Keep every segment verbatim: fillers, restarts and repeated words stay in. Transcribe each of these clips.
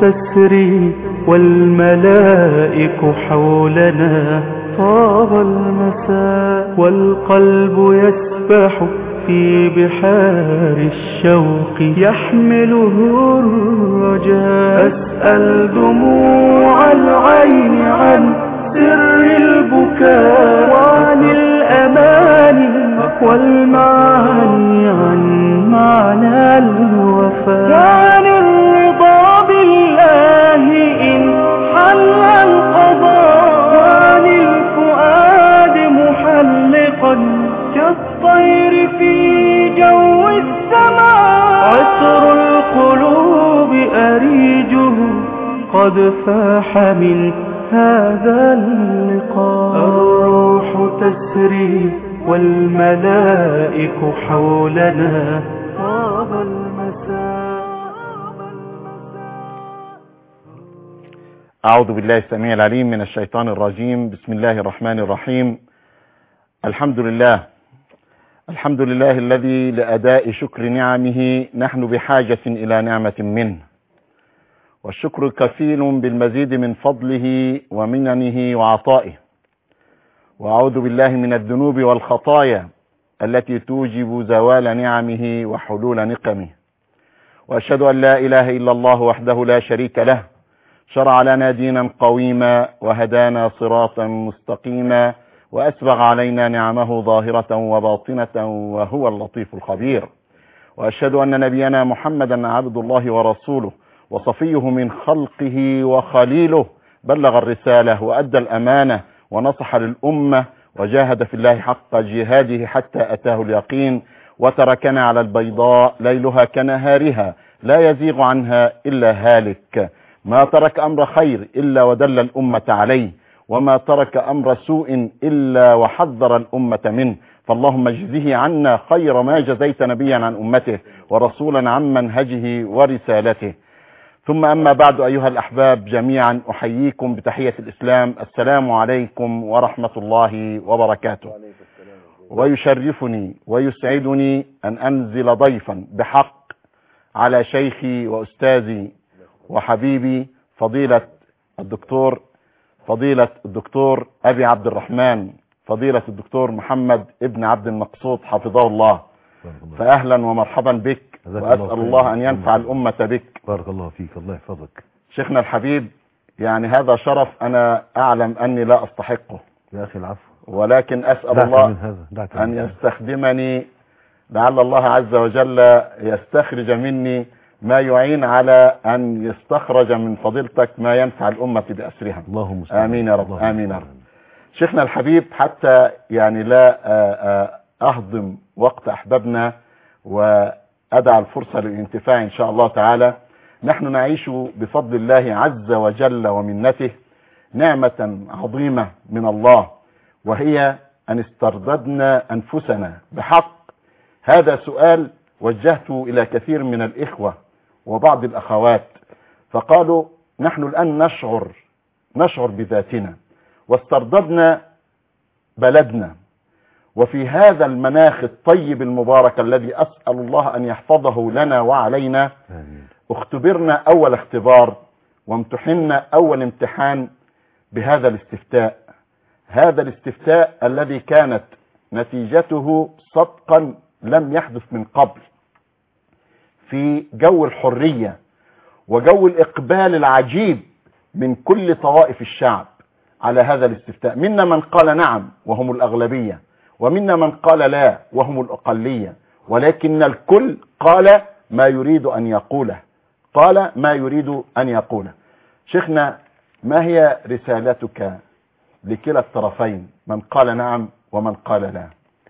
تسري والملائك حولنا، طاب المساء والقلب يسبح في بحار الشوق يحمله الرجاء. أسأل دموع العين عن سر البكاء وعن الأماني والمعاني عن معنى الوفاء، وعن الرضا بالله إن حل القضاء، وعن الفؤاد محلقا كالطير في جو السماء. عطر القلوب أريجه قد فاح من هذا اللقاء. الروح تسري والملائك حولنا، طاب المساء. أعوذ بالله السميع العليم من الشيطان الرجيم. بسم الله الرحمن الرحيم. الحمد لله الحمد لله الذي لأداء شكر نعمه نحن بحاجة إلى نعمة منه، والشكر كفيل بالمزيد من فضله ومننه وعطائه. وأعوذ بالله من الذنوب والخطايا التي توجب زوال نعمه وحلول نقمه. وأشهد أن لا إله إلا الله وحده لا شريك له، شرع لنا دينا قويما وهدانا صراطا مستقيما، وأسبغ علينا نعمه ظاهرة وباطنة، وهو اللطيف الخبير. وأشهد أن نبينا محمدا عبد الله ورسوله وصفيه من خلقه وخليله، بلغ الرسالة وأدى الأمانة ونصح للأمة وجاهد في الله حق جهاده حتى أتاه اليقين، وتركنا على البيضاء ليلها كنهارها لا يزيغ عنها إلا هالك. ما ترك أمر خير إلا ودل الأمة عليه، وما ترك أمر سوء إلا وحذر الأمة منه. فاللهم اجزه عنا خير ما جزيت نبيا عن أمته ورسولا عن منهجه ورسالته. ثم أما بعد، أيها الأحباب جميعا، أحييكم بتحية الإسلام. السلام عليكم ورحمة الله وبركاته. ويشرفني ويسعدني أن أنزل ضيفا بحق على شيخي وأستاذي وحبيبي فضيلة الدكتور فضيلة الدكتور أبي عبد الرحمن، فضيلة الدكتور محمد ابن عبد المقصود حفظه الله. فأهلا ومرحبا بك، وأسأل الله أن ينفع الأمة بك. بارك الله فيك، الله يحفظك. شيخنا الحبيب، يعني هذا شرف أنا أعلم أني لا أستحقه يا أخي العفو، ولكن أسأل الله أن يستخدمني، لعل الله عز وجل يستخرج مني ما يعين على أن يستخرج من فضيلتك ما ينفع الأمة بأسرها. اللهم آمين يا رب، آمين يا رب. شيخنا الحبيب، حتى يعني لا أهضم وقت أحبابنا وأدع الفرصة للانتفاع إن شاء الله تعالى، نحن نعيش بفضل الله عز وجل ومنته نعمة عظيمة من الله، وهي أن استرددنا أنفسنا بحق. هذا سؤال وجهته إلى كثير من الإخوة وبعض الأخوات، فقالوا نحن الآن نشعر نشعر بذاتنا واسترددنا بلدنا، وفي هذا المناخ الطيب المبارك الذي أسأل الله أن يحفظه لنا وعلينا، اختبرنا أول اختبار وامتحنا أول امتحان بهذا الاستفتاء. هذا الاستفتاء الذي كانت نتيجته صدقا لم يحدث من قبل، في جو الحرية وجو الإقبال العجيب من كل طوائف الشعب على هذا الاستفتاء. منا من قال نعم وهم الأغلبية، ومنا من قال لا وهم الأقلية، ولكن الكل قال ما يريد أن يقوله قال ما يريد أن يقوله. شيخنا، ما هي رسالتك لكلا الطرفين، من قال نعم ومن قال لا؟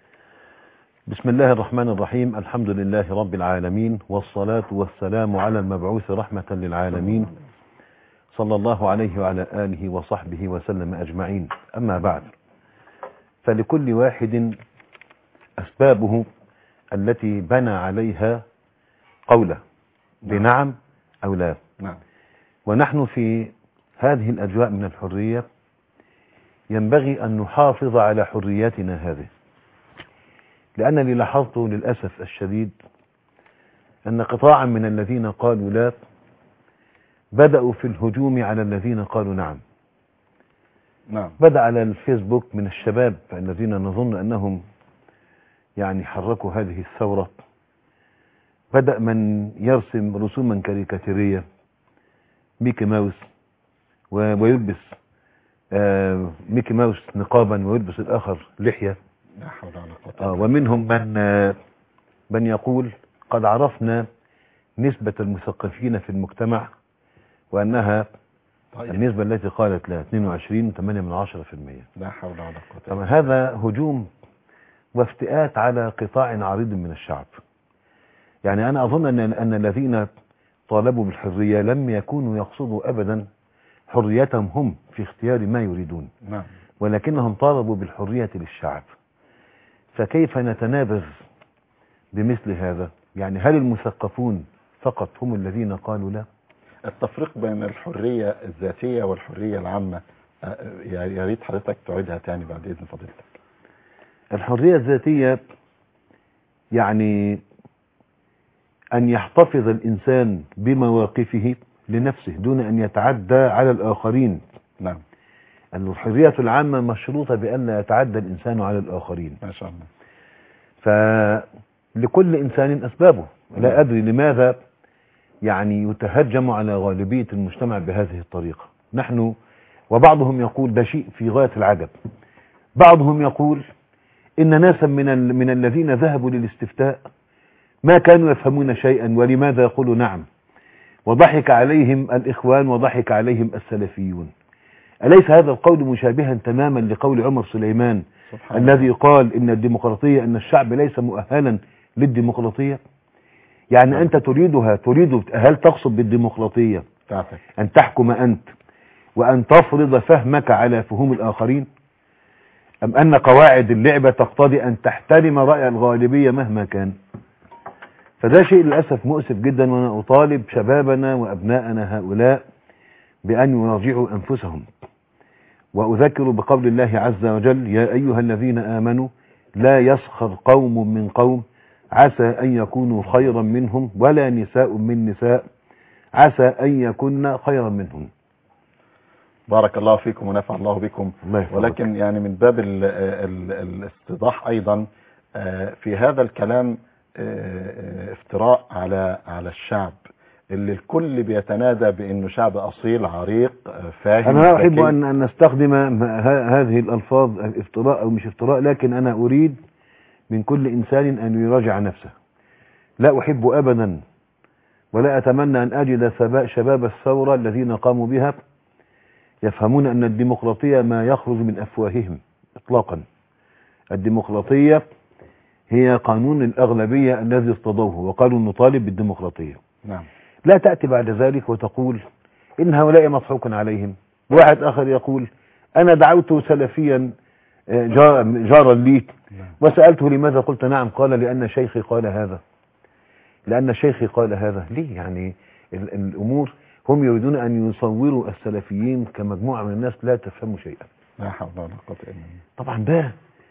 بسم الله الرحمن الرحيم. الحمد لله رب العالمين، والصلاة والسلام على المبعوث رحمة للعالمين، صلى الله عليه وعلى آله وصحبه وسلم أجمعين. أما بعد، فلكل واحد أسبابه التي بنى عليها قوله بنعم أو لا. نعم. ونحن في هذه الأجواء من الحرية ينبغي أن نحافظ على حرياتنا هذه، لأنني لاحظت للأسف الشديد أن قطاعا من الذين قالوا لا بدأوا في الهجوم على الذين قالوا نعم. نعم. بدأ على الفيسبوك من الشباب الذين نظن أنهم يعني حركوا هذه الثورة. بدأ من يرسم رسوما كاريكاتيرية ميكي ماوس ويلبس آه ميكي ماوس نقابا ويلبس الآخر لحية. لا حول ولا قوة. آه ومنهم من آه من يقول قد عرفنا نسبة المثقفين في المجتمع وأنها طيب. النسبة التي قالت لها اثنين وعشرين فاصلة ثمانية من عشرة بالمئة. لا حول ولا قوة. طبعا هذا هجوم وافتئات على قطاع عريض من الشعب. يعني أنا أظن أن أن الذين طالبوا بالحرية لم يكونوا يقصدوا أبدا حريتهم هم في اختيار ما يريدون. نعم. ولكنهم طالبوا بالحرية للشعب. فكيف نتنابذ بمثل هذا؟ يعني هل المثقفون فقط هم الذين قالوا لا؟ التفريق بين الحرية الذاتية والحرية العامة يا ريت حضرتك تعيدها تاني بعد إذن فضيلتك. الحرية الذاتية يعني أن يحتفظ الإنسان بمواقفه لنفسه دون أن يتعدى على الآخرين. نعم. الحرية العامة مشروطة بأن لا يتعدى الإنسان على الآخرين. ما شاء الله. فلكل إنسان أسبابه. لا أدري لماذا يعني يتهجم على غالبية المجتمع بهذه الطريقة. نحن وبعضهم يقول ده شيء في غاية العجب. بعضهم يقول إن ناسا من من الذين ذهبوا للاستفتاء ما كانوا يفهمون شيئا ولماذا يقولوا نعم، وضحك عليهم الإخوان وضحك عليهم السلفيون. أليس هذا القول مشابها تماما لقول عمر سليمان الذي قال إن الديمقراطية أن الشعب ليس مؤهلا للديمقراطية؟ يعني أنت تريدها تريد هل تقصد بالديمقراطية أن تحكم أنت وأن تفرض فهمك على فهوم الآخرين، أم أن قواعد اللعبة تقتضي أن تحترم رأي الغالبية مهما كان؟ فده شيء للأسف مؤسف جدا. وأنا أطالب شبابنا وأبناءنا هؤلاء بأن يراجعوا أنفسهم. وأذكر بقول الله عز وجل يا أيها الذين آمنوا لا يسخر قوم من قوم عسى أن يكونوا خيرا منهم ولا نساء من نساء عسى أن يكون خيرا منهم. بارك الله فيكم ونفع الله بكم. ولكن يعني من باب ال ال الاستيضاح أيضا في هذا الكلام افتراء على على الشعب اللي الكل بيتنادى بأنه شعب أصيل عريق فاهم. أنا أحب أن أن نستخدم هذه الألفاظ افتراء أو مش افتراء، لكن أنا أريد من كل إنسان أن يراجع نفسه. لا أحب أبدا ولا أتمنى أن أجد شباب الثورة الذين قاموا بها يفهمون أن الديمقراطية ما يخرج من أفواههم إطلاقا. الديمقراطية هي قانون الأغلبية الذي ارتضوه وقالوا نطالب بالديمقراطية. نعم. لا تأتي بعد ذلك وتقول إن هؤلاء مضحوك عليهم. واحد آخر يقول أنا دعوت سلفيا جارا لي وسألته لماذا قلت نعم، قال لأن شيخي قال هذا لأن شيخي قال هذا. ليه؟ يعني الأمور هم يريدون أن يصوروا السلفيين كمجموعة من الناس لا تفهم شيئا. لا حول ولا قوة إلا بالله. طبعا ده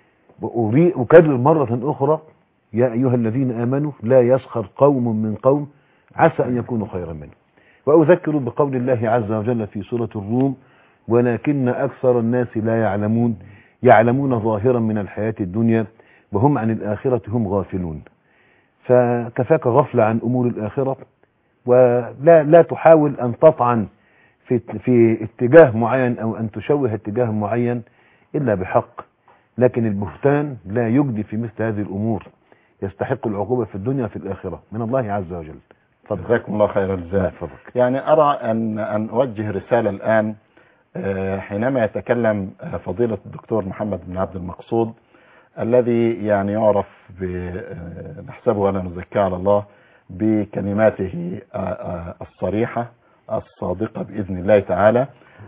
أكرر مرة أخرى يا أيها الذين آمنوا لا يسخر قوم من قوم عسى أن يكونوا خيرا منه. وأذكر بقول الله عز وجل في سورة الروم ولكن أكثر الناس لا يعلمون يعلمون ظاهرا من الحياة الدنيا وهم عن الآخرة هم غافلون. فكفاك غفلة عن أمور الآخرة ولا لا تحاول أن تطعن في في اتجاه معين أو أن تشوه اتجاه معين إلا بحق. لكن البهتان لا يجدي في مثل هذه الأمور، يستحق العقوبة في الدنيا في الآخرة من الله عز وجل. جزاكم الله خير الجزاء. يعني أرى أن أن أوجه رسالة الآن حينما يتكلم فضيلة الدكتور محمد بن عبد المقصود الذي يعني يعرف نحسبه ولا نزكيه على الله بكلماته الصريحة الصادقة بإذن الله تعالى،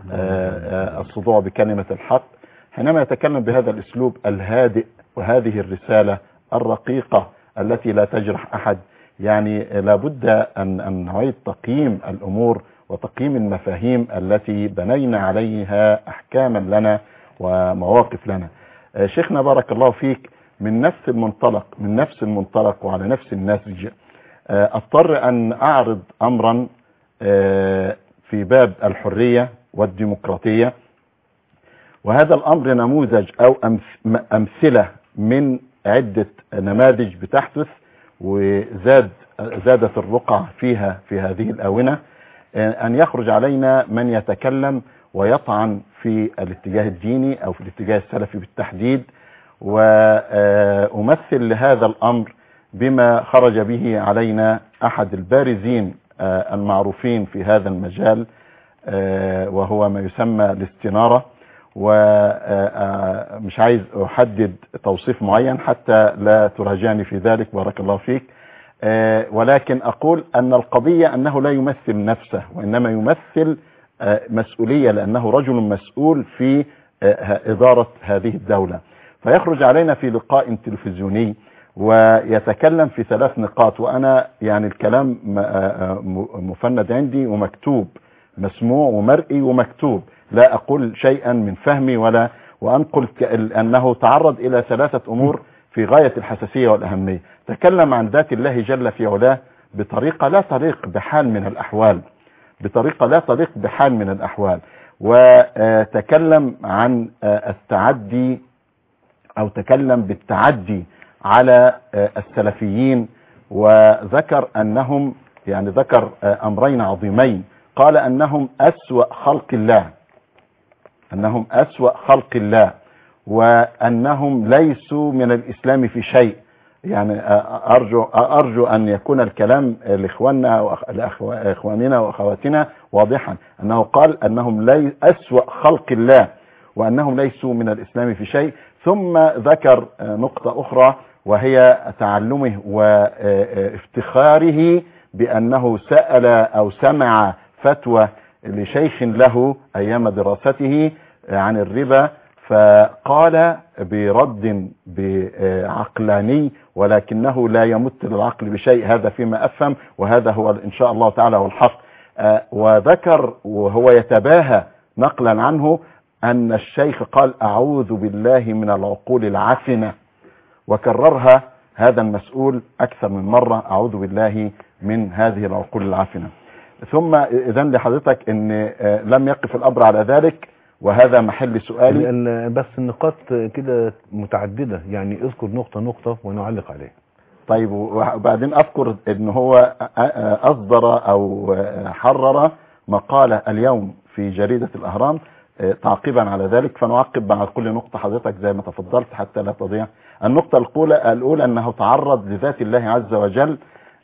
الصدوع بكلمة الحق، حينما يتكلم بهذا الأسلوب الهادئ وهذه الرسالة الرقيقة التي لا تجرح أحد. يعني لابد أن أن نعيد تقييم الأمور وتقييم المفاهيم التي بنينا عليها أحكاما لنا ومواقف لنا. شيخنا بارك الله فيك، من نفس المنطلق من نفس المنطلق وعلى نفس النسج اضطر أن أعرض أمرا في باب الحرية والديمقراطية. وهذا الأمر نموذج أو أمثلة من عدة نماذج بتحدث، وزاد زادت الرقع فيها في هذه الآونة، أن يخرج علينا من يتكلم ويطعن في الاتجاه الديني أو في الاتجاه السلفي بالتحديد. وأمثل لهذا الأمر بما خرج به علينا أحد البارزين المعروفين في هذا المجال، وهو ما يسمى الاستنارة. ومش عايز أحدد توصيف معين حتى لا تراجعني في ذلك، بارك الله فيك، ولكن أقول أن القضية أنه لا يمثل نفسه، وإنما يمثل مسؤولية، لأنه رجل مسؤول في إدارة هذه الدولة. فيخرج علينا في لقاء تلفزيوني ويتكلم في ثلاث نقاط، وأنا يعني الكلام مفند عندي ومكتوب، مسموع ومرئي ومكتوب، لا أقول شيئا من فهمي ولا وأنقل، أنه تعرض إلى ثلاثة أمور في غاية الحساسية والأهمية. تكلم عن ذات الله جل في علاه بطريقة لا تليق بحال من الأحوال، بطريقة لا تليق بحال من الأحوال. وتكلم عن التعدي أو تكلم بالتعدي على السلفيين، وذكر أنهم يعني ذكر أمرين عظيمين. قال أنهم أسوأ خلق الله، أنهم أسوأ خلق الله، وأنهم ليسوا من الإسلام في شيء. يعني أرجو أرجو أن يكون الكلام لإخواننا وإخواننا وأخواتنا واضحا، أنه قال أنهم لي أسوأ خلق الله وأنهم ليسوا من الإسلام في شيء. ثم ذكر نقطة أخرى، وهي تعلمه وافتخاره بأنه سأل أو سمع فتوى لشيخ له أيام دراسته عن الربا، فقال برد بعقلاني ولكنه لا يمت للعقل بشيء، هذا فيما أفهم، وهذا هو إن شاء الله تعالى هو الحق. وذكر وهو يتباهى نقلا عنه أن الشيخ قال أعوذ بالله من العقول العفنة، وكررها هذا المسؤول أكثر من مرة، أعوذ بالله من هذه العقول العفنة. ثم إذن لحضرتك أن لم يقف الأمر على ذلك، وهذا محل سؤالي. بس النقاط كده متعددة، يعني اذكر نقطة نقطة ونعلق عليه. طيب، وبعدين أذكر أن هو أصدر أو حرر مقالة اليوم في جريدة الأهرام تعقيبا على ذلك، فنعقب مع كل نقطة حضرتك زي ما تفضلت حتى لا تضيع. النقطة الأولى الأولى أنه تعرض لذات الله عز وجل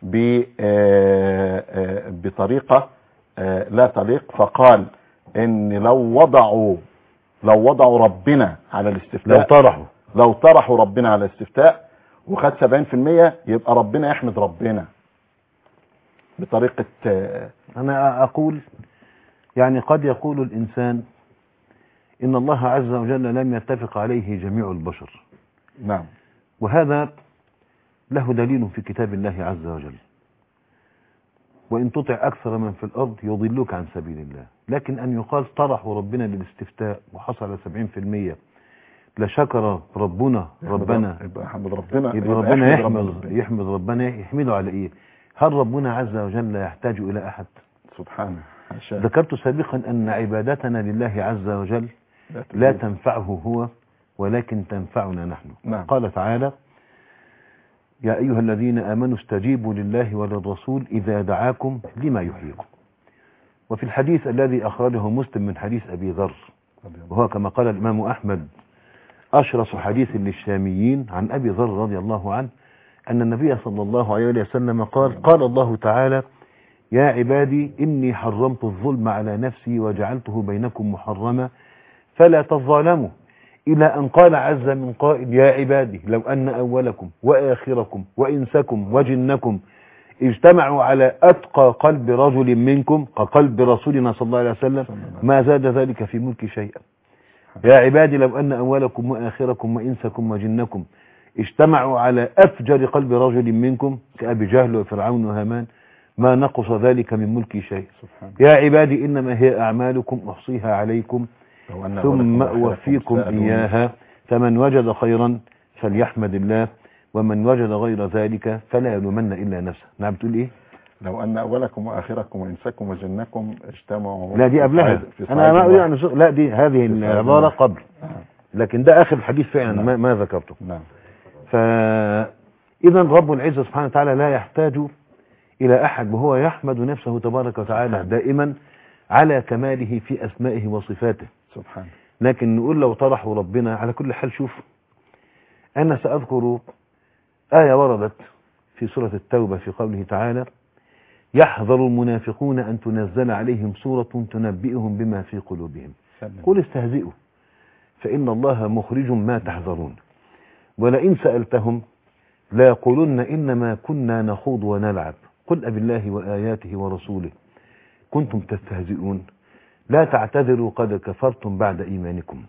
بطريقة لا تليق، فقال ان لو وضعوا لو وضعوا ربنا على الاستفتاء، لو طرحوا لو طرحوا ربنا على الاستفتاء وخد سبعين في المية يبقى ربنا يحمد ربنا بطريقة. انا اقول يعني قد يقول الانسان ان الله عز وجل لم يتفق عليه جميع البشر، نعم، وهذا له دليل في كتاب الله عز وجل، وإن تطع أكثر من في الأرض يضلوك عن سبيل الله. لكن أن يقال طرحوا ربنا للاستفتاء وحصل على سبعين في المية لشكر ربنا ربنا يبقى يحمد ربنا، يبقى ربنا يحمد يحمد ربنا يحمده على إيه؟ هل ربنا عز وجل يحتاج إلى أحد؟ سبحانه. ذكرت سابقا أن عبادتنا لله عز وجل لا تنفعه هو ولكن تنفعنا نحن. نعم. قال تعالى يا أيها الذين آمنوا استجيبوا لله وللرسول إذا دعاكم لما يحييكم. وفي الحديث الذي أخرجه مسلم من حديث أبي ذر، وهو كما قال الإمام أحمد أشرف حديث للشاميين عن أبي ذر رضي الله عنه أن النبي صلى الله عليه وسلم قال قال الله تعالى يا عبادي إني حرمت الظلم على نفسي وجعلته بينكم محرما فلا تظالموا، إلى أن قال عز من قائل يا عبادي لو أن أولكم وآخركم وإنسكم وجنكم اجتمعوا على أتقى قلب رجل منكم كقلب رسولنا صلى الله عليه وسلم ما زاد ذلك في ملك شيئا. يا عبادي لو أن أولكم وآخركم وإنسكم وجنكم اجتمعوا على أفجر قلب رجل منكم كأبي جهل وفرعون وهامان ما نقص ذلك من ملك شيء. يا عبادي إنما هي أعمالكم أحصيها عليكم ثم أوفيكم إياها فمن وجد خيرا فليحمد الله ومن وجد غير ذلك فلا يلومن إلا نفسه. نعم، بتقول إيه؟ لو أن أولكم وآخركم وإنسكم وجنكم اجتمعوا. لا دي قبلها، أنا ما أريد أن أشغل، لا دي هذه العبارة قبل، لكن ده آخر الحديث فعلا ما, ما ذكرته. نعم. فإذا رب العزة سبحانه وتعالى لا يحتاج إلى أحد، وهو يحمد نفسه تبارك وتعالى دائما على كماله في أسمائه وصفاته سبحانه. لكن نقول لو طرحوا ربنا على كل حال، شوف أنا سأذكر آية وردت في سورة التوبة في قوله تعالى: يحذر المنافقون أن تنزل عليهم سورة تنبئهم بما في قلوبهم قل استهزئوا فإن الله مخرج ما تحذرون ولئن سألتهم لا يقولن إنما كنا نخوض ونلعب قل أبالله وآياته ورسوله كنتم تستهزئون لا تعتذروا قد كفرتم بعد إيمانكم.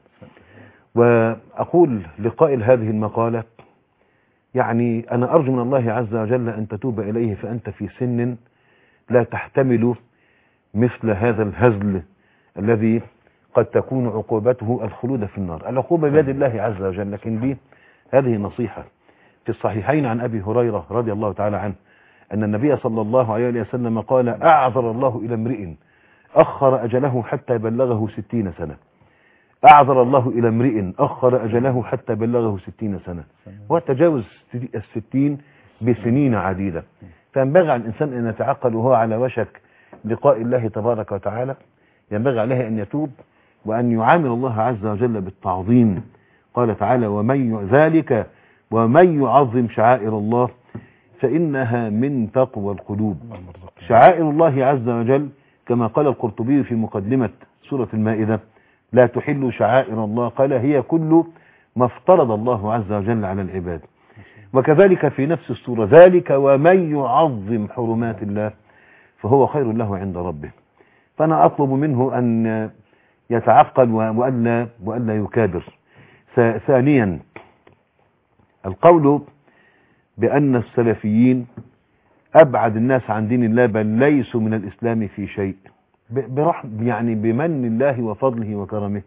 وأقول لقائل هذه المقالة، يعني أنا أرجو من الله عز وجل أن تتوب إليه، فأنت في سن لا تحتمل مثل هذا الهزل الذي قد تكون عقوبته الخلود في النار. العقوبة بيد الله عز وجل، لكن دي هذه نصيحة. في الصحيحين عن أبي هريرة رضي الله تعالى عنه أن النبي صلى الله عليه وسلم قال: أعذر الله إلى امرئ أخر أجله حتى بلغه ستين سنة. أعذر الله إلى امرئ أخر أجله حتى بلغه ستين سنة، وتجاوز الستين بسنين عديدة. فينبغي على الإنسان أن يتعقل وهو على وشك لقاء الله تبارك وتعالى، ينبغي عليه أن يتوب وأن يعامل الله عز وجل بالتعظيم. قال تعالى: ومن ذلك ومن يعظم شعائر الله فإنها من تقوى القلوب. شعائر الله عز وجل كما قال القرطبي في مقدمة سورة المائدة: لا تحلوا شعائر الله، قال هي كل ما افترض الله عز وجل على العباد. وكذلك في نفس السورة: ذلك ومن يعظم حرمات الله فهو خير له عند ربه. فأنا أطلب منه أن يتعقل وألا, وألا يكابر. ثانيا، القول بأن السلفيين أبعد الناس عن دين الله، بل ليسوا من الإسلام في شيء، برحم يعني بمن الله وفضله وكرمه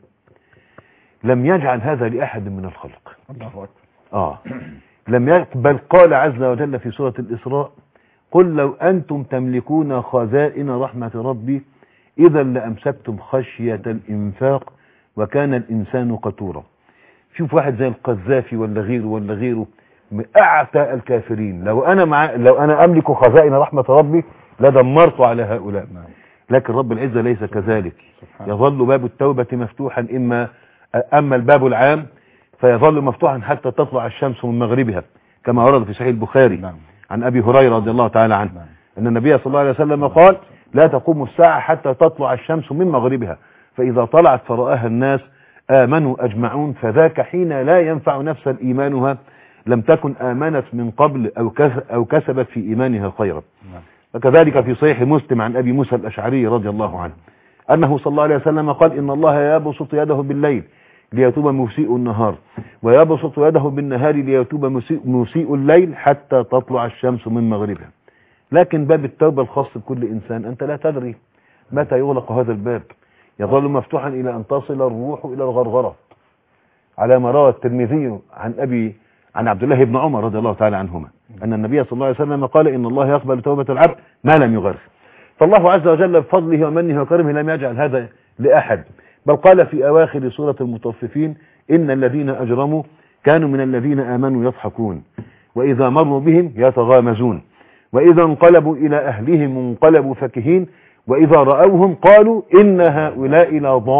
لم يجعل هذا لأحد من الخلق. الله أكبر. آه لم يجعل، بل قال عز وجل في سورة الإسراء: قل لو أنتم تملكون خزائن رحمة ربي إذا لأمسكتم خشية الإنفاق وكان الإنسان قتورا. شوف واحد زي القذافي ولا غيره ولا غيره أعتى الكافرين، لو أنا مع لو أنا أملك خزائن رحمة ربي لدمرت على هؤلاء. لكن رب العزة ليس كذلك، يظل باب التوبة مفتوحا، إما أما الباب العام فيظل مفتوحا حتى تطلع الشمس من مغربها، كما ورد في صحيح البخاري عن أبي هريرة رضي الله تعالى عنه أن النبي صلى الله عليه وسلم قال: لا تقوم الساعة حتى تطلع الشمس من مغربها، فإذا طلعت فرآها الناس آمنوا أجمعون، فذاك حين لا ينفع نفسا إيمانها لم تكن آمنت من قبل أو كسبت في إيمانها خيرا. وكذلك في صحيح مسلم عن أبي موسى الأشعري رضي الله عنه أنه صلى الله عليه وسلم قال: إن الله يبسط يده بالليل ليتوب مسيء النهار ويبسط يده بالنهار ليتوب مسيء الليل حتى تطلع الشمس من مغربها. لكن باب التوبة الخاص بكل إنسان أنت لا تدري متى يغلق هذا الباب، يظل مفتوحا إلى أن تصل الروح إلى الغرغرة، على ما روى الترمذي عن أبي عن عبد الله بن عمر رضي الله تعالى عنهما أن النبي صلى الله عليه وسلم قال: إن الله يقبل توبة العبد ما لم يغرر. فالله عز وجل بفضله ومنه وكرمه لم يجعل هذا لأحد، بل قال في أواخر سورة المطففين: إن الذين أجرموا كانوا من الذين آمنوا يضحكون وإذا مروا بهم يتغامزون وإذا انقلبوا إلى أهلهم انقلبوا فكهين وإذا رأوهم قالوا إن هؤلاء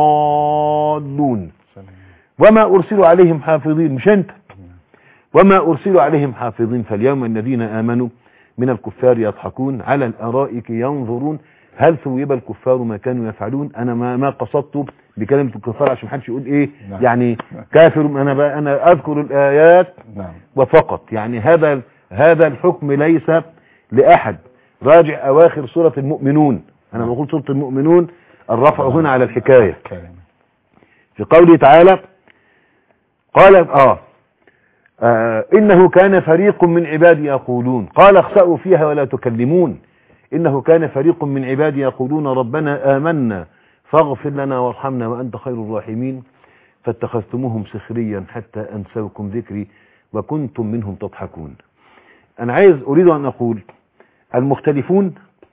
لضالون وما أرسلوا عليهم حافظين. مش أنت وما أرسلوا عليهم حافظين. فاليوم الذين آمنوا من الكفار يضحكون على الأرائك ينظرون هل ثوب الكفار ما كانوا يفعلون. أنا ما ما قصدت بكلمة الكفار عشان محدش يقول إيه نعم. يعني كافر. أنا أنا أذكر الآيات نعم. وفقط، يعني هذا هذا الحكم ليس لأحد. راجع أواخر سورة المؤمنون. أنا بقول سورة المؤمنون الرفع هنا على الحكاية. في قوله تعالى قال آه آه إنه كان فريق من عبادي يقولون قال اخسأوا فيها ولا تكلمون. إنه كان فريق من عبادي يقولون ربنا آمنا فاغفر لنا وارحمنا وأنت خير الراحمين فاتخذتموهم سخريا حتى أنسوكم ذكري وكنتم منهم تضحكون. أنا عايز أريد أن أقول المختلفون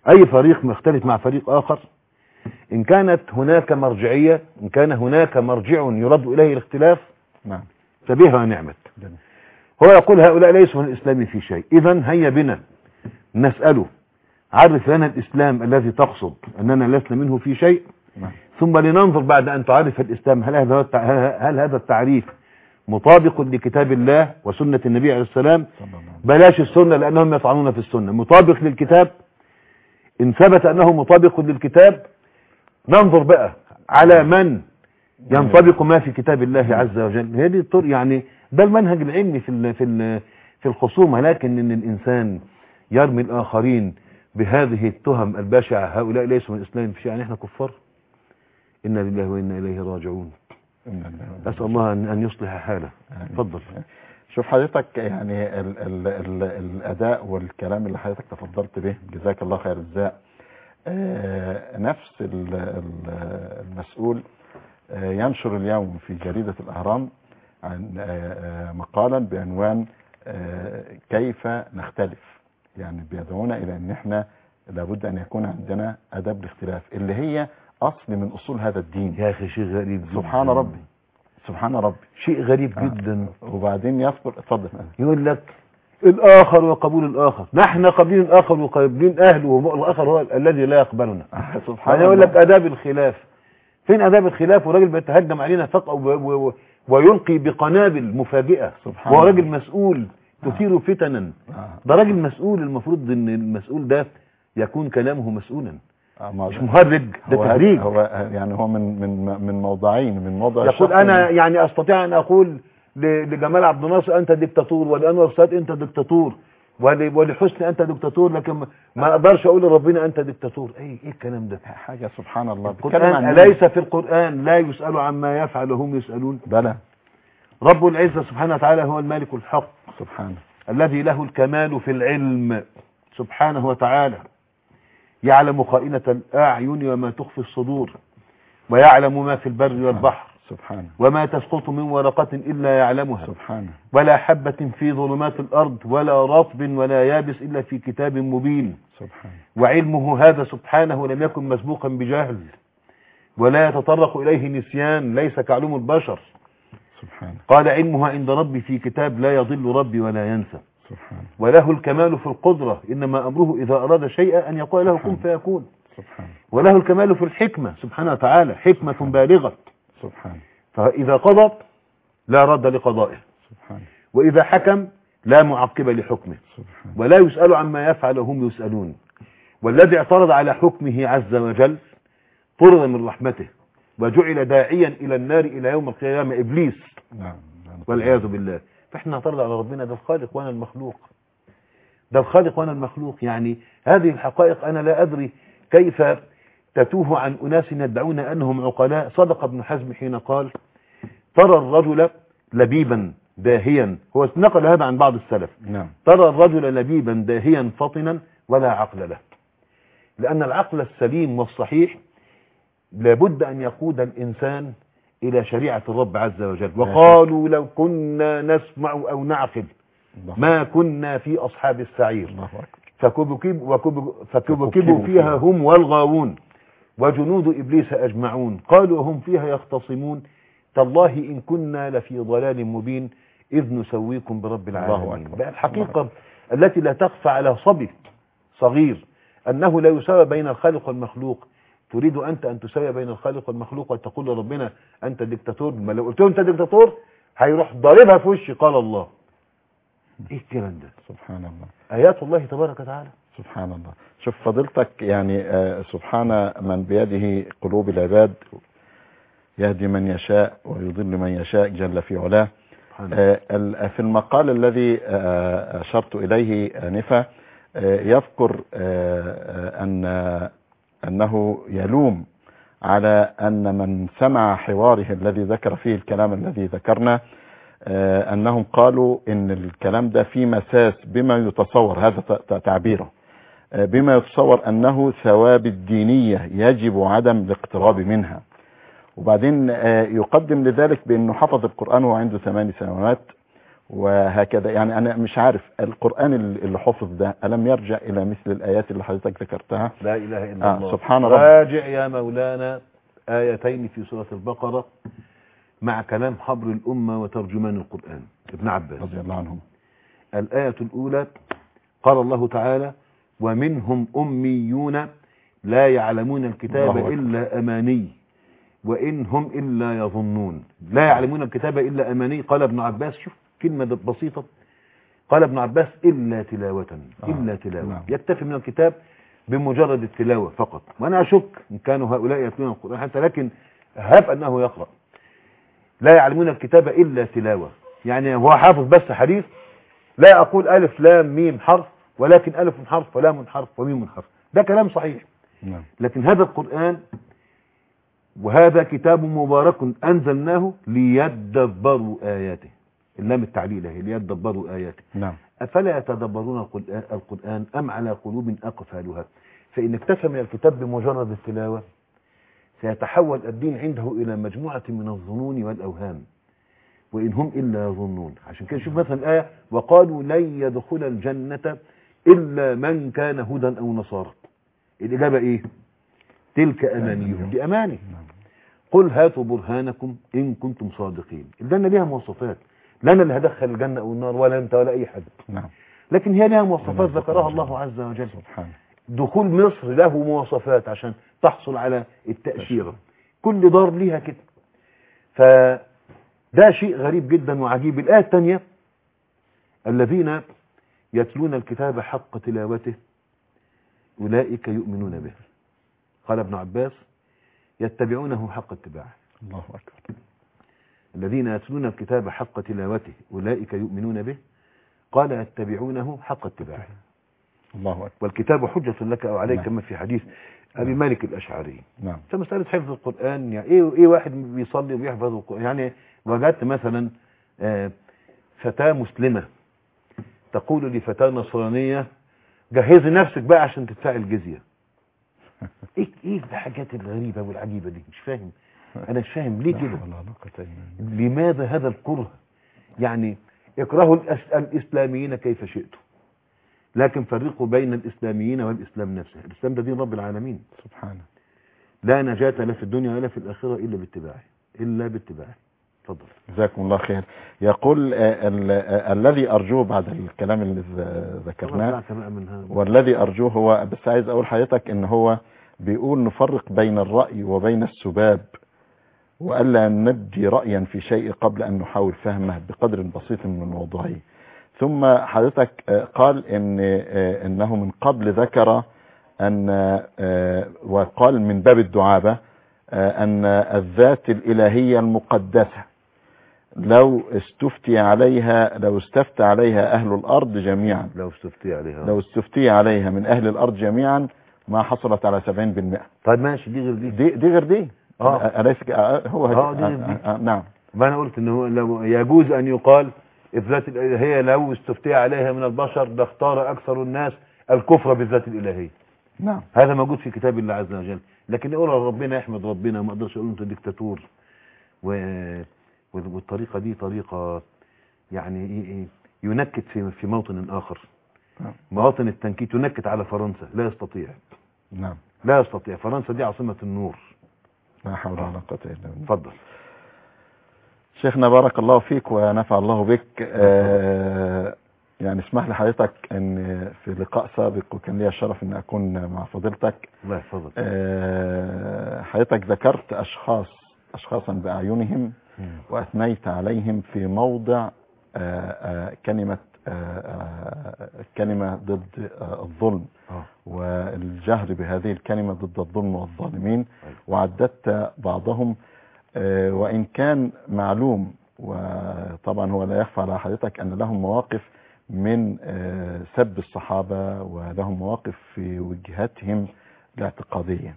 أي فريق مختلف مع فريق آخر، إن كانت هناك مرجعية، إن كان هناك مرجع يرد إليه الاختلاف نعم فبها ونعمت. هو يقول هؤلاء ليسوا من الإسلام في شيء، إذن هيا بنا نسأله عرف لنا الإسلام الذي تقصد أننا لسنا منه في شيء، نعم. ثم لننظر بعد أن تعرف الإسلام هل هذا هل هذا التعريف مطابق لكتاب الله وسنة النبي عليه السلام، بلاش السنة لأنهم يطعنون في السنة، مطابق للكتاب. إن ثبت أنه مطابق للكتاب ننظر بقى على من ينطبق ما في كتاب الله عز وجل. هذه الطرق يعني ده المنهج العلمي في ال في ال في الخصومة. لكن إن الإنسان يرمي الآخرين بهذه التهم البشعة، هؤلاء ليسوا من الإسلام في شيء، يعني إحنا كفار، إنا لله وإنا إليه راجعون. أسأل الله أن يصلح حاله. تفضل. شوف حضرتك يعني ال ال ال الأداء والكلام اللي حضرتك تفضلت به جزاك الله خير الجزاء. آه نفس ال ال المسؤول آه ينشر اليوم في جريدة الأهرام عن آه مقالا بعنوان آه كيف نختلف، يعني بيدعونا إلى أن احنا لابد أن يكون عندنا أدب الاختلاف اللي هي أصل من أصول هذا الدين. يا أخي شيء غريب جدا. سبحان ربي سبحان ربي شيء غريب آه. جدا. وبعدين يذكر اتفضل يقول لك الآخر وقبول الآخر، نحن قابلين الآخر وقابلين أهله، والآخر هو الذي لا يقبلنا. سبحان الله. يقول لك آداب الخلاف، فين آداب الخلاف؟ وراجل بيتهجم علينا فقط ويلقي بقنابل مفاجئة، وهو راجل مسؤول تثير فتنا. ده راجل مسؤول، المفروض ان المسؤول ده يكون كلامه مسؤولا مش مهرج. ده تهريج. هو يعني هو من من من موضعين، من موضع يقول انا يعني استطيع ان اقول لجمال عبد الناصر انت دكتاتور، ولانور السادات انت دكتاتور، ولحسني انت دكتاتور، لكن ما اقدرش اقول لربنا انت دكتاتور. ايه ايه الكلام ده؟ حاجه سبحان الله. القرآن أليس في القرآن لا يسأل عما يفعل وهم يسألون؟ بلى. رب العزة سبحانه وتعالى هو المالك الحق سبحانه، الذي له الكمال في العلم سبحانه وتعالى، يعلم خائنة الأعين وما تخفي الصدور، ويعلم ما في البر والبحر سبحانه، وما تسقط من ورقة إلا يعلمها سبحانه، ولا حبة في ظلمات الأرض ولا رطب ولا يابس إلا في كتاب مبين سبحانه. وعلمه هذا سبحانه لم يكن مسبوقا بجهل ولا يتطرق إليه نسيان، ليس كعلوم البشر سبحانه. قال علمها عند ربي في كتاب لا يضل ربي ولا ينسى سبحانه. وله الكمال في القدرة، إنما أمره إذا أراد شيئا أن يقول له كن فيكون. سبحانه. وله الكمال في الحكمة سبحانه وتعالى، حكمة بالغة سبحانه. فإذا قضى لا رد لقضائه، سبحانه. وإذا حكم لا معقب لحكمه، سبحانه. ولا يسأل عما يفعل وهم يسألون. والذي اعترض على حكمه عز وجل طرد من رحمته وجعل داعيا إلى النار إلى يوم القيامة إبليس نعم. والعياذ بالله. فإحنا نعترض على ربنا، ده الخالق وأنا المخلوق، ده الخالق وأنا المخلوق. يعني هذه الحقائق أنا لا أدري كيف تتوه عن أناس يدعون أنهم عقلاء. صدق ابن حزم حين قال ترى الرجل لبيبا داهيا، هو نقل هذا عن بعض السلف. نعم. ترى الرجل لبيبا داهيا فطنا ولا عقل له، لأن العقل السليم والصحيح لابد أن يقود الإنسان إلى شريعة الرب عز وجل. وقالوا لو كنا نسمع أو نعقل ما كنا في أصحاب السعير فكبكبوا فكبكبوا فيها هم والغاوون وجنود إبليس أجمعون قالوا هم فيها يختصمون تالله إن كنا لفي ضلال مبين إذ نسويكم برب العالمين. بقى الحقيقة التي لا تخفى على صبي صغير أنه لا يساوي بين الخالق والمخلوق. تريد أنت أن تساوي بين الخالق والمخلوق وتقول لربنا أنت دكتاتور؟ ما لو قلت له أنت دكتاتور هيروح ضاربها في وشي قال الله. إيه الكلام ده؟ سبحان الله. آيات الله تبارك وتعالى. سبحان الله. شوف فضيلتك يعني آه سبحان من بيده قلوب العباد يهدي من يشاء ويضل من يشاء جل في علاه. آه في المقال الذي آه أشرت إليه آنفا آه يذكر آه أن أنه يلوم على أن من سمع حواره الذي ذكر فيه الكلام الذي ذكرنا آه أنهم قالوا إن الكلام ده في مساس بما يتصور، هذا تعبيره، آه بما يتصور أنه ثواب الدينية يجب عدم الاقتراب منها. وبعدين آه يقدم لذلك بأنه حفظ القرآن وهو عنده ثماني سنوات وهكذا. يعني أنا مش عارف القرآن اللي حفظ ده ألم يرجع إلى مثل الآيات اللي حضرتك ذكرتها؟ لا إله إلا آه الله. سبحان رب. راجع يا مولانا آيتين في سورة البقرة مع كلام حبر الأمة وترجمان القرآن ابن عباس رضي الله عنهم. الآية الأولى قال الله تعالى ومنهم أميون لا يعلمون الكتاب إلا أماني وإن هم إلا يظنون. لا يعلمون الكتاب إلا أماني. قال ابن عباس، شوف كلمة بسيطة، قال ابن عباس إلا تلاوة. إلا تلاوة نعم. يكتفي من الكتاب بمجرد التلاوة فقط. وأنا أشك إن كانوا هؤلاء يتلون القرآن حتى، لكن هب أنه يقرأ. لا يعلمون الكتاب إلا تلاوة، يعني هو حافظ بس حديث. لا أقول ألف لام ميم حرف، ولكن ألف حرف ولام حرف وميم حرف. ده كلام صحيح. نعم. لكن هذا القرآن وهذا كتاب مبارك أنزلناه ليدبروا آياته. اللام التعليل هي ليدبروا آياته. نعم. أفلا يتدبرون القرآن أم على قلوب أقفالها؟ فإن اكتفى من الكتاب بمجرد التلاوة سيتحول الدين عنده إلى مجموعة من الظنون والأوهام وإن هم إلا يظنون. عشان كده شوف مثلا الآية وقالوا لن يدخل الجنة إلا من كان هدى أو نصارى. الإجابة إيه؟ تلك أمانيهم. دي أماني. قل هاتوا برهانكم إن كنتم صادقين. الجنة ليها مواصفات، لا أنا اللي هدخل الجنة أو النار ولا أنت ولا أي حد. نعم. لكن هي لها مواصفات ذكرها الله عز وجل. سبحانه. دخول مصر له مواصفات عشان تحصل على التأشيرة. كل دار ليها كده. فده شيء غريب جدا وعجيب. الآية الثانية الذين يتلون الكتاب حق تلاوته أولئك يؤمنون به. قال ابن عباس يتبعونه حق اتباعه. الله أكبر. الذين يتلون الكتاب حق تلاوته أولئك يؤمنون به. قال يتبعونه حق اتباعه. الله أكبر. والكتاب حجة لك أو عليك. نعم. كما في حديث أبي نعم. مالك الأشعري. نعم. فمسألة حفظ القرآن يعني إيه إيه واحد بيصلي وبيحفظ القرآن. يعني وجدت مثلا فتاة مسلمة تقول لفتاة نصرانية جهزي نفسك بقى عشان تدفعي الجزية. ايه ايه الحاجات الغريبة والعجيبة دي؟ مش فاهم. انا مش فاهم ليه كده. لماذا هذا الكره؟ يعني اكرهوا الاسلاميين كيف شئتم، لكن فرقوا بين الاسلاميين والاسلام نفسه. الاسلام ده دين رب العالمين سبحانه. لا نجاة لا في الدنيا ولا في الاخرة الا باتباعه. الا باتباعه. تفضل. جزاكم الله خير. يقول الذي ارجوه بعد الكلام اللي ذكرناه والذي ارجوه هو، بس عايز اقول حضرتك ان هو بيقول نفرق بين الرأي وبين السباب، وألا نبدي رأيا في شيء قبل أن نحاول فهمه بقدر بسيط من موضوعه. ثم حضرتك قال إن إنه من قبل ذكر أن وقال من باب الدعابة أن الذات الإلهية المقدسة لو استفتي عليها لو استفتى عليها أهل الأرض جميعا لو استفتي عليها لو استفتي عليها من أهل الأرض جميعا ما حصلت على سبعين بالمئة. طيب ماشي، دي غير دي دي, دي غير دي. اه أليس هو اه دي غير دي. آه آه نعم. ما أنا قلت إنه لو يجوز أن يقال الذات الإلهية لو استفتي عليها من البشر لاختار أكثر الناس الكفر بالذات الإلهية. نعم. هذا موجود في كتاب الله عز وجل. لكن يقول ربنا يحمد ربنا، ما اقدرش اقول انت ديكتاتور. و... والطريقه دي طريقه يعني ينكت في في موطن اخر. نعم. مواطن التنكيت ينكت على فرنسا، لا يستطيع. نعم. لا يستطيع. فرنسا دي عاصمه النور. لا حول ولا قوه الا بالله. اتفضل شيخنا، بارك الله فيك ونفع الله بك. آه يعني اسمح لي حضرتك ان في لقاء سابق وكان لي الشرف ان اكون مع فضيلتك. الله يحفظك. أه حضرتك ذكرت اشخاص اشخاصا باعينهم واثنيت عليهم في موضع أه أه كلمة أه كلمة ضد أه الظلم أوه. والجهر بهذه الكلمة ضد الظلم والظالمين. أوه. وعددت بعضهم أه وان كان معلوم، وطبعا هو لا يخفى على حضرتك ان لهم مواقف من سب الصحابة ولهم مواقف في وجهتهم الاعتقادية.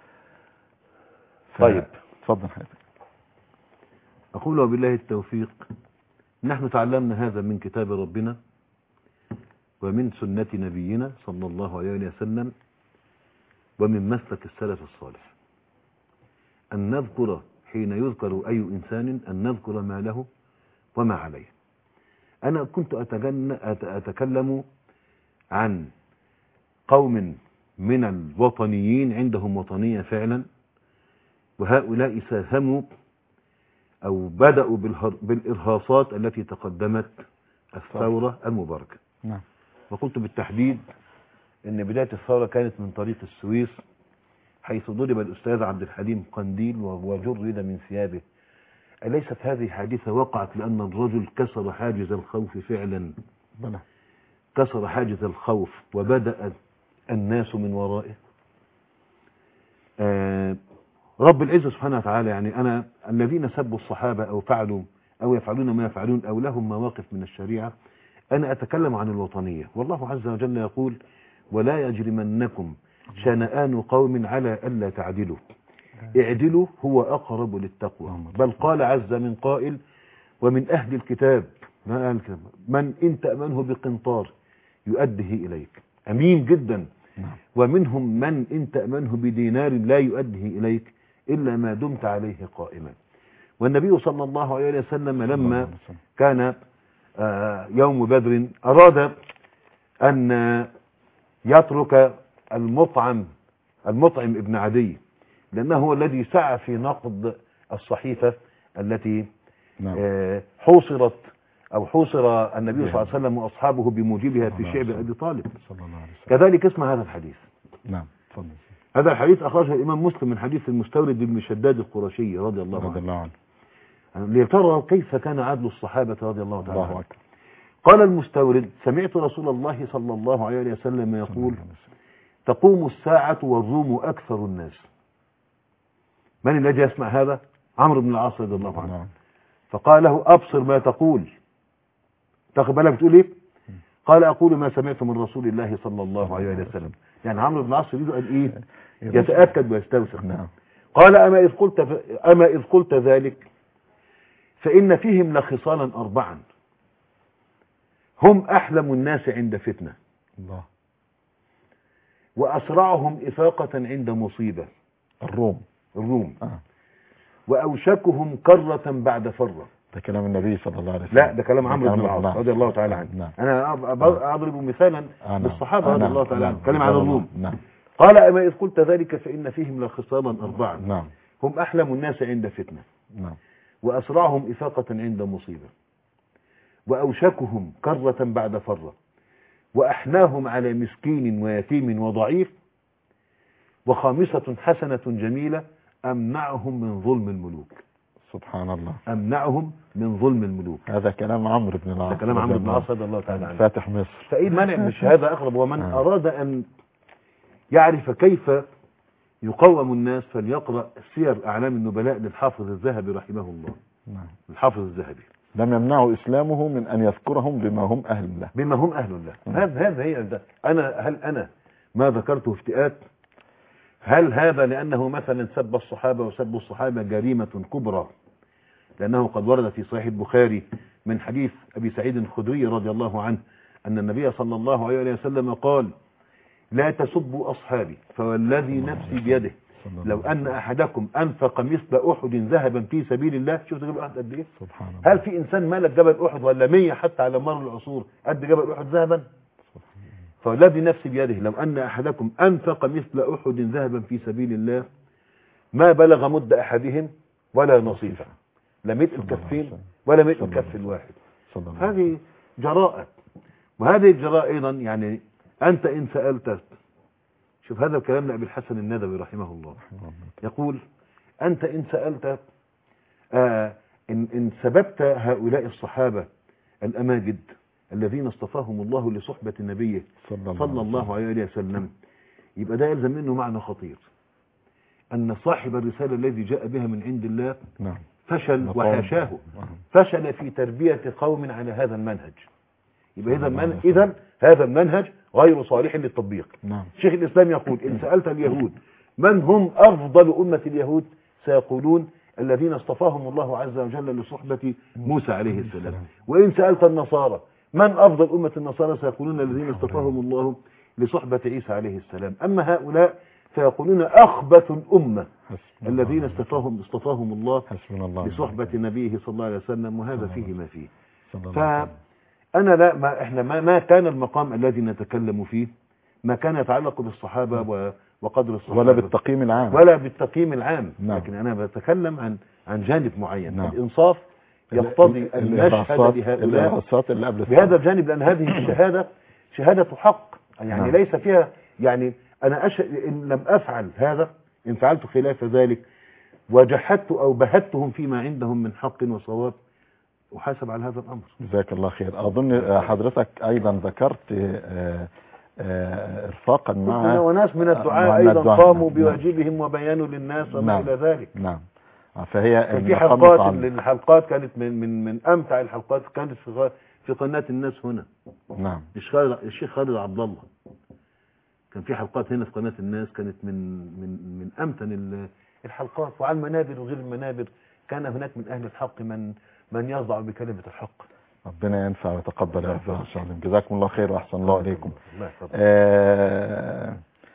طيب تفضل حضرتك. أقول وبالله التوفيق. نحن تعلمنا هذا من كتاب ربنا ومن سنة نبينا صلى الله عليه وسلم ومن مسلك السلف الصالح، أن نذكر حين يذكر أي إنسان أن نذكر ما له وما عليه. أنا كنت أتجن... أت- أتكلم عن قوم من الوطنيين عندهم وطنية فعلا، وهؤلاء ساهموا أو بدأوا بالهر... بالإرهاصات التي تقدمت الثورة المباركة. نعم. وقلت بالتحديد أن بداية الثورة كانت من طريق السويس، حيث ضرب الأستاذ عبد الحليم قنديل وجرد من ثيابه. أليست هذه حادثة وقعت لأن الرجل كسر حاجز الخوف فعلا؟ بلى. كسر حاجز الخوف وبدأ الناس من ورائه. آه رب العزة سبحانه وتعالى، يعني أنا الذين سبوا الصحابة أو فعلوا أو يفعلون ما يفعلون أو لهم مواقف من الشريعة، أنا أتكلم عن الوطنية. والله عز وجل يقول: ولا يجرمنكم شنآن قوم على ألا تعدلوا اعدلوا هو أقرب للتقوى. بل قال عز من قائل: ومن أهل الكتاب من إن تأمنه بقنطار يؤده إليك، أمين جدا، ومنهم من إن تأمنه بدينار لا يؤده إليك إلا ما دمت عليه قائما. والنبي صلى الله عليه وسلم لما كان يوم بدر أراد أن يترك المطعم المطعم ابن عدي، لأنه هو الذي سعى في نقض الصحيفة التي حوصرت أو حوصر النبي صلى الله عليه وسلم وأصحابه بموجبها في شعب أبي طالب. كذلك اسمع هذا الحديث. نعم. تفضل. هذا الحديث أخرجه الإمام مسلم من حديث المستورد بن شداد القرشي رضي الله رضي الله عنه، ليترى كيف كان عدل الصحابة رضي الله تعالى عنهم. الله أكبر. قال المستورد: سمعت رسول الله صلى الله عليه وسلم يقول: تقوم الساعة والروم أكثر الناس. من الذي يسمع هذا؟ عمرو بن العاص رضي الله عنه. فقال له: أبصر ما تقول. تاخد بالك بتقول إيه؟ قال: أقول ما سمعت من رسول الله صلى الله عليه وسلم. يعني عمرو بن العاص يريد أن إيه؟ يتأكد ويستوثق. نعم. قال: أما إذ قلت ف... أما إذ قلت ذلك فإن فيهم لخصالا أربعا هم أحلم الناس عند فتنة، الله، وأسرعهم إفاقة عند مصيبة، الروم الروم، آه. وأوشكهم كرة بعد فرة. ده كلام النبي صلى الله عليه وسلم. لا، ده كلام عمرو بن العاص رضي الله تعالى عنه. نعم. أنا أضرب مثالا بالصحابة رضي الله تعالى عنهم. كلام عن الروم. نعم. قال: أما إذ قلت ذلك فإن فيهم لخصالا أربعا نعم. هم أحلم الناس عند فتنة، نعم، وأسرعهم إفاقة عند مصيبة، وأوشكهم كرة بعد فرة، وأحناهم على مسكين ويتيم وضعيف، وخامسة حسنة جميلة أمنعهم من ظلم الملوك. سبحان الله. أمنعهم من ظلم الملوك. هذا كلام عمرو بن العاص. هذا كلام عمرو بن العاص رضي الله تعالى عنه، فاتح مصر. فإيه منع؟ مش هذا أقرب. ومن آه. أراد أن يعرف كيف يقوم الناس فليقرأ سير أعلام النبلاء للحافظ الذهبي رحمه الله. نعم. الحافظ الذهبي لم يمنعه إسلامه من أن يذكرهم بما هم أهل له. بما هم أهل له. هذا هذا هي ده. أنا هل أنا ما ذكرته افتئات؟ هل هذا لأنه مثلا سب الصحابة وسب الصحابة جريمة كبرى؟ لأنه قد ورد في صحيح البخاري من حديث أبي سعيد الخدري رضي الله عنه أن النبي صلى الله عليه وسلم قال: لا تسبوا أصحابي فوالذي نفسي بيده لو أن أحدكم أنفق مثل أحد ذهبا في سبيل الله. شفت جبل أحد قد إيه؟ سبحان الله. هل في إنسان مالك جبل أحد ولا مية حتى على مر العصور قد جبل أحد ذهبا؟ فوالذي نفسي بيده لو أن أحدكم أنفق مثل أحد ذهبا في سبيل الله ما بلغ مد أحدهم ولا نصيفه، لا ملء الكفين ولا ملء الكف الواحد. هذه جراءة، وهذه الجراءة أيضا يعني أنت إن سألت، شوف هذا الكلام لأبي الحسن الندوي رحمه الله، يقول: أنت إن سألت آه إن, إن سببت هؤلاء الصحابة الأماجد الذين اصطفاهم الله لصحبة نبيه صلى الله عليه وسلم، يبقى ده يلزم منه معنى خطير، أن صاحب الرسالة الذي جاء بها من عند الله فشل وحاشاه، فشل في تربية قوم على هذا المنهج. يبقى إذا من إذا هذا المنهج غير صالح للتطبيق. نعم. شيخ الإسلام يقول: إن سألت اليهود من هم أفضل أمة اليهود سيقولون الذين اصطفاهم الله عز وجل لصحبة موسى عليه السلام. وإن سألت النصارى من أفضل أمة النصارى سيقولون الذين اصطفاهم الله لصحبة عيسى عليه السلام. أما هؤلاء فيقولون أخبث الأمة الذين اصطفاهم اصطفاهم الله لصحبة نبيه صلى الله عليه وسلم. وهذا فيه ما فيه. أنا لا ما إحنا ما, ما كان المقام الذي نتكلم فيه ما كان يتعلق بالصحابة و وقدر الصحابة ولا بالتقييم العام ولا بالتقييم العام. نعم. لكن أنا بتكلم عن عن جانب معين. نعم. الإنصاف يقتضي أن نشهد لهؤلاء بهذا الجانب، لأن هذه الشهادة شهادة حق يعني. نعم. ليس فيها يعني أنا أش... إن لم أفعل هذا، إن فعلت خلاف ذلك وجحدت أو بهتهم فيما عندهم من حق وصواب أحاسب على هذا الأمر. جزاك الله خير. أظن حضرتك أيضا ذكرت آه آه ارفاقا مع وناس من الدعاء ايضا قاموا بواجبهم نعم. وبيانوا للناس وما نعم. الى ذلك. نعم. فهي في حلقات الحلقات كانت من من من امتع الحلقات كانت في في قناه الناس هنا. نعم. الشيخ خالد عبد الله كان في حلقات هنا في قناه الناس كانت من من من امتن الحلقات. وعلى المنابر وغير المنابر كان هناك من اهل الحق من من يصدع بكلمه الحق. ربنا ينفع ويتقبل يا رب. جزاكم الله خير واحسن الله اليكم. آه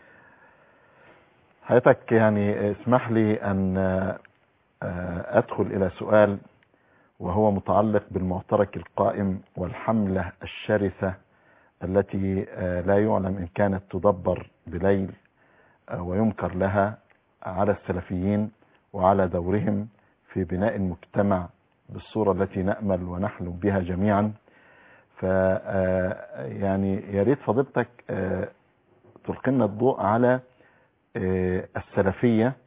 حضرتك يعني اسمح لي ان آه ادخل الى سؤال وهو متعلق بالمعترك القائم والحملة الشرسة التي آه لا يعلم ان كانت تدبر بليل آه وينكر لها على السلفيين وعلى دورهم في بناء المجتمع بالصورة التي نأمل ونحلم بها جميعا. ف يعني يا ريت فضيلتك تلقينا الضوء على السلفية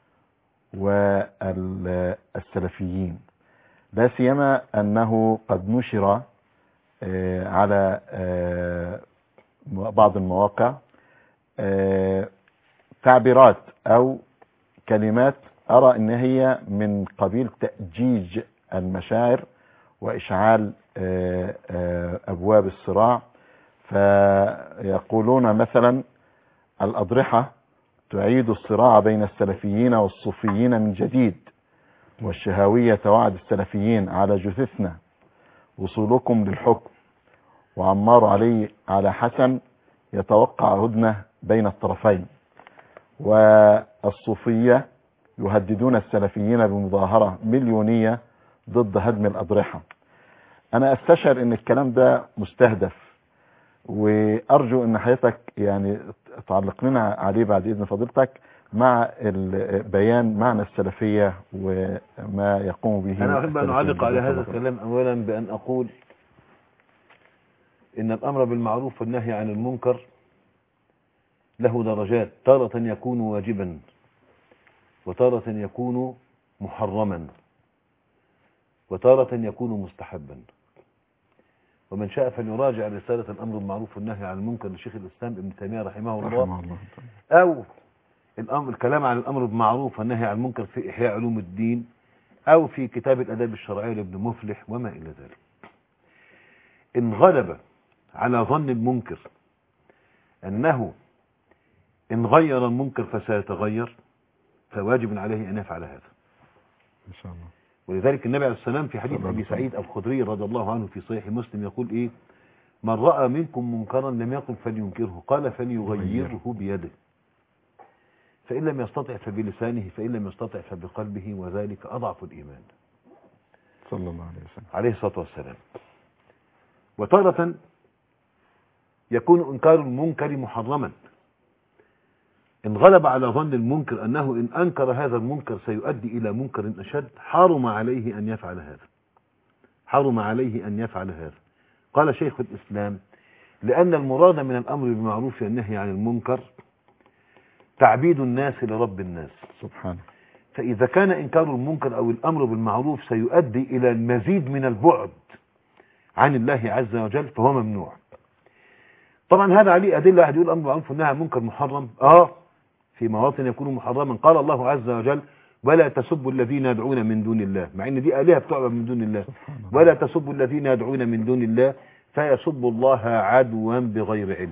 والسلفيين، لا سيما أنه قد نشر على بعض المواقع تعبيرات أو كلمات أرى أن هي من قبيل تأجيج المشاعر وإشعال أبواب الصراع. فيقولون مثلا الأضرحة تعيد الصراع بين السلفيين والصوفيين من جديد، والشهاوية توعد السلفيين على جثثنا وصولكم للحكم، وعمار علي على حسن يتوقع هدنة بين الطرفين، والصوفية يهددون السلفيين بمظاهرة مليونية ضد هدم الأضرحة. أنا أستشعر أن الكلام ده مستهدف، وأرجو أن حضرتك يعني تعلق لنا عليه بعد إذن فضيلتك مع بيان معنى السلفية وما يقوم به. أنا أحب أن أعلق على هذا الكلام أولا بأن أقول إن الأمر بالمعروف والنهي عن المنكر له درجات، تارة يكون واجبا وتارة يكون محرما وتارة يكون مستحبا. ومن شاء فليراجع رسالة الأمر بالمعروف والنهي عن المنكر لشيخ الإسلام ابن تيمية رحمه الله، أو الأمر الكلام عن الأمر بالمعروف والنهي عن المنكر في إحياء علوم الدين، أو في كتاب الأداب الشرعي لابن مفلح وما إلى ذلك. إن غلب على ظن المنكر أنه إن غير المنكر فسيتغير فواجب عليه أن يفعل هذا إن شاء الله. ولذلك النبي عليه السلام في حديث أبي سعيد الخدري رضي الله عنه في صحيح مسلم يقول إيه: من رأى منكم منكرا لم يقل فلينكره، قال فليغيره بيده، فإن لم يستطع فبلسانه، فإن لم يستطع فبقلبه، وذلك أضعف الإيمان. صلى الله عليه وسلم عليه الصلاة والسلام. وتارة يكون إنكار المنكر محرما. إن غلب على ظن المنكر أنه إن أنكر هذا المنكر سيؤدي إلى منكر أشد، حرم عليه أن يفعل هذا حرم عليه أن يفعل هذا قال شيخ الإسلام: لأن المراد من الأمر بالمعروف والنهي عن المنكر تعبيد الناس لرب الناس سبحانه. فإذا كان إنكار المنكر أو الأمر بالمعروف سيؤدي إلى المزيد من البعد عن الله عز وجل فهو ممنوع. طبعا هذا عليه أدلة. واحد يقول الأمر بالمعروف والنهي عن المنكر محرم، آه في مواطن يكون محرما. قال الله عز وجل: ولا تسبوا الذين يدعون من دون الله، مع ان دي آلهة بتعبد من دون الله. ولا تسبوا الذين يدعون من دون الله فيسبوا الله عدوا بغير علم.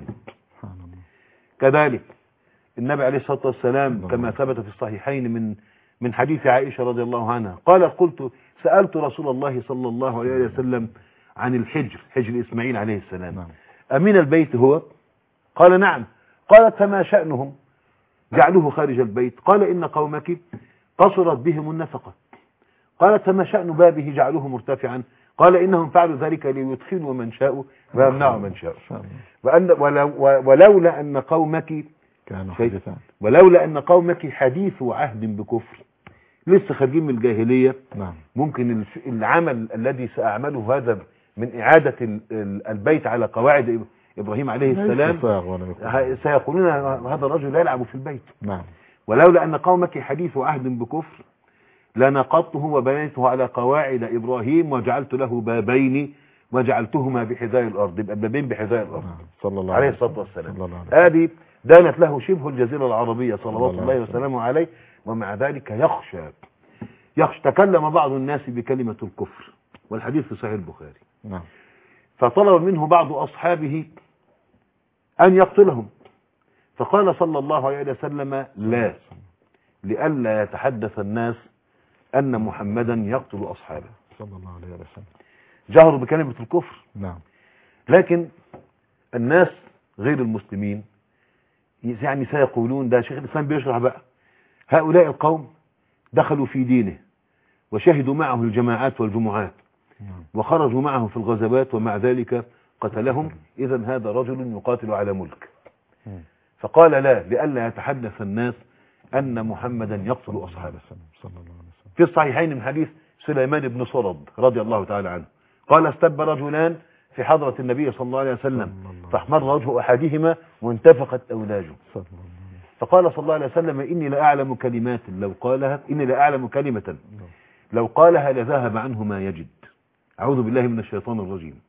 كذلك النبي عليه الصلاة والسلام كما ثبت في الصحيحين من من حديث عائشة رضي الله عنها قالت: قلت سألت رسول الله صلى الله عليه وسلم عن الحجر، حجر إسماعيل عليه السلام، أمين البيت هو؟ قال: نعم. قالت: فما شأنهم جعلوه خارج البيت؟ قال: إن قومك قصرت بهم النفقة. قالت: فما شأن بابه جعلوه مرتفعا؟ قال إنهم فعلوا ذلك ليدخلوا من شاءوا ويمنعوا من شاءوا. وأن ولو ولولا أن قومك كانوا حديثا ولولا أن قومك حديث عهد بكفر، لسه خارجين من الجاهلية. نعم. ممكن العمل الذي سأعمله هذا من إعادة البيت على قواعد إبراهيم عليه السلام سيقولون هذا الرجل لا يلعب في البيت. نعم. ولولا أن قومك حديث عهد بكفر لنقضته وبنيته على قواعد إبراهيم وجعلت له بابين وجعلتهما بحذاء الأرض، يبقى بابين بحذاء الأرض. صلى الله عليه الصلاة والسلام. عليه. هذه دانت له شبه الجزيرة العربية صلوات الله وسلامه عليه، ومع ذلك يخشى يخشى تكلم بعض الناس بكلمة الكفر، والحديث في صحيح البخاري. نعم. فطلب منه بعض أصحابه أن يقتلهم، فقال صلى الله عليه وسلم لا، لئلا يتحدث الناس أن محمدا يقتل أصحابه صلى الله عليه وسلم. جهروا بكلمة الكفر. نعم. لكن الناس غير المسلمين يعني سيقولون، ده شيخ الإسلام بيشرح بقى، هؤلاء القوم دخلوا في دينه وشهدوا معه الجماعات والجمعات وخرجوا معه في الغزوات ومع ذلك قتلهم، إذن هذا رجل يقاتل على ملك. فقال لا، لئلا يتحدث الناس أن محمدا يقتل أصحابه. في الصحيحين من حديث سليمان بن صرد رضي الله تعالى عنه قال استب رجلان في حضرة النبي صلى الله عليه وسلم فاحمر وجه أحدهما وانتفخت أولاجه، فقال صلى الله عليه وسلم إني لأعلم كلمات لو قالها إني لأعلم كلمة لو قالها لذهب عنه ما يجد، أعوذ بالله من الشيطان الرجيم.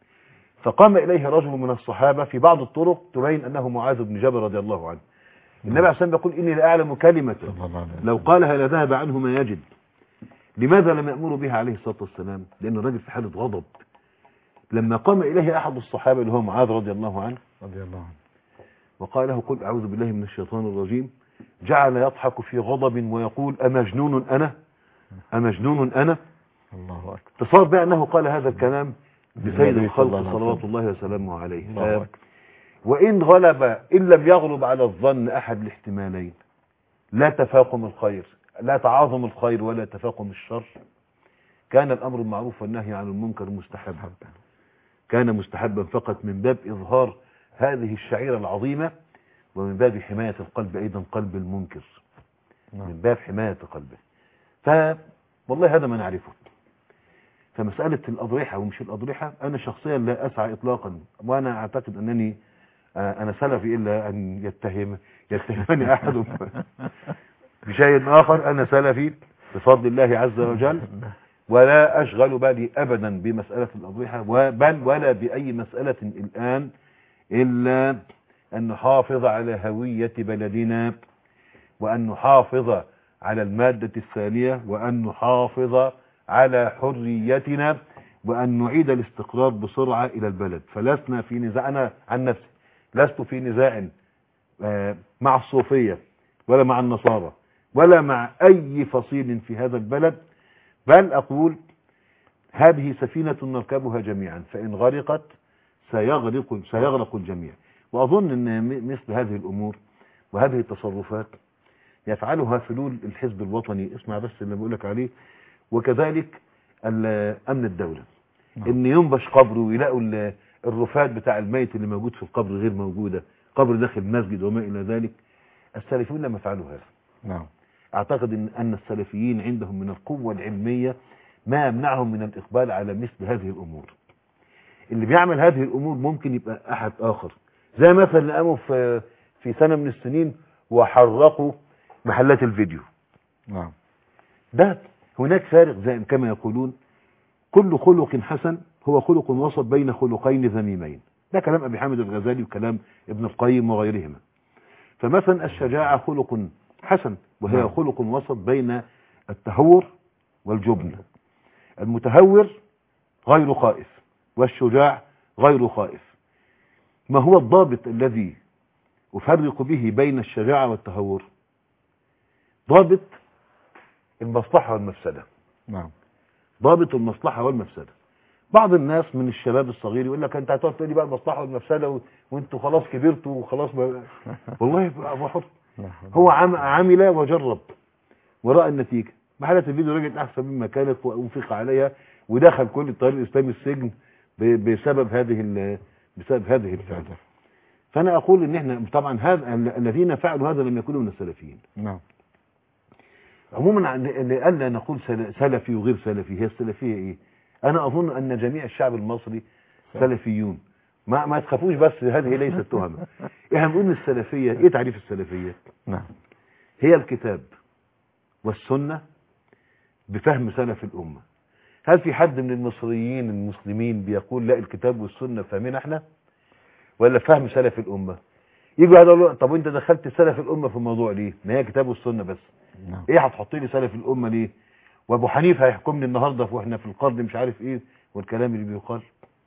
فقام إليه رجل من الصحابة في بعض الطرق تبين أنه معاذ بن جبل رضي الله عنه. النبي عليه الصلاة والسلام يقول إني لأعلم كلمة لو قالها لذهب عنه ما يجد. لماذا لم يأمروا بها عليه الصلاة والسلام؟ لأن الرجل في حالة غضب. لما قام إليه أحد الصحابة اللي هو معاذ رضي الله عنه رضي الله عنه وقال له قل أعوذ بالله من الشيطان الرجيم، جعل يضحك في غضب ويقول أمجنون أنا أمجنون أنا. الله أكبر. تصور بقى أنه قال هذا الكلام لسيد الخلق صلوات الله وسلامه عليه. الله أكبر. وإن غلب إن لم يغلب على الظن أحد الاحتمالين، لا تفاقم الخير لا تعاظم الخير ولا تفاقم الشر، كان الأمر المعروف والنهي عن المنكر مستحبا، كان مستحبا فقط من باب إظهار هذه الشعيرة العظيمة ومن باب حماية القلب أيضا قلب المنكر، من باب حماية قلبه. ف والله هذا ما نعرفه. فمسألة الأضرحة ومش الأضرحة أنا شخصيا لا أسعى إطلاقا، وأنا أعتقد أنني أنا سلفي إلا أن يتهم يتهمني أحد بشيء آخر. أنا سلفي بفضل الله عز وجل، ولا أشغل بالي أبدا بمسألة الأضرحة بل ولا بأي مسألة الآن إلا أن نحافظ على هوية بلدنا، وأن نحافظ على المادة الثانية، وأن نحافظ على حريتنا، وأن نعيد الاستقرار بسرعة إلى البلد. فلسنا في نزاع، أنا عن نفسي لست في نزاع مع الصوفية ولا مع النصارى ولا مع أي فصيل في هذا البلد، بل أقول هذه سفينة نركبها جميعا، فإن غرقت سيغرق سيغرق الجميع. وأظن أن مثل هذه الأمور وهذه التصرفات يفعلها فلول الحزب الوطني، اسمع بس اللي بقولك عليه، وكذلك أمن الدولة. إن ينبش قبره ويلاقوا الرفات بتاع الميت اللي موجود في القبر غير موجودة، قبر داخل مسجد وما إلى ذلك. السلفيون لم يفعلوا هذا. نعم. أعتقد إن أن السلفيين عندهم من القوة العلمية ما يمنعهم من الإقبال على مثل هذه الأمور. اللي بيعمل هذه الأمور ممكن يبقى أحد آخر، زي مثلا اللي قاموا في في سنة من السنين وحرقوا محلات الفيديو. نعم. ده هناك فارق زي كما يقولون كل خلق حسن هو خلق وسط بين خلقين ذميمين. ده كلام أبي حامد الغزالي وكلام ابن القيم وغيرهما. فمثلا الشجاعة خلق حسن وهي نعم. خلق وسط بين التهور والجبن. المتهور غير خائف والشجاع غير خائف. ما هو الضابط الذي أفرق به بين الشجاعة والتهور؟ ضابط المصلحة والمفسدة. نعم. ضابط المصلحة والمفسدة. بعض الناس من الشباب الصغير يقول لك انت هتقعد تقول لي بقى المصلحة والمفسدة و... وانتوا خلاص كبرتوا وخلاص ب... والله ابو حر هو عم... عمل وجرب ورأى النتيجة. محلات الفيديو رجعت احسن مما كانت وانفق عليها ودخل كل التيار الاسلامي السجن ب- بسبب هذه بسبب هذه الفعل. فانا اقول ان احنا طبعا هذا الذين فعلوا هذا لم يكونوا من السلفيين. نعم. عموما لألا نقول سلفي وغير سلفي، هي السلفيه ايه؟ انا اظن ان جميع الشعب المصري سلفيون، ما ما تخافوش، بس هذه ليست تهمه. احنا بنقول السلفيه ايه؟ تعريف السلفيه نعم. هي الكتاب والسنه بفهم سلف الامه. هل في حد من المصريين المسلمين بيقول لا الكتاب والسنه فاهمين احنا ولا فهم سلف الامه؟ يجوا يقولوا طب وانت دخلت سلف الامه في الموضوع ليه؟ ما هي كتاب والسنه بس. نعم. ايه هتحط لي سلف الامه ليه؟ وابو حنيفه هيحكمني النهارده واحنا في القرن مش عارف ايه والكلام اللي بيقال.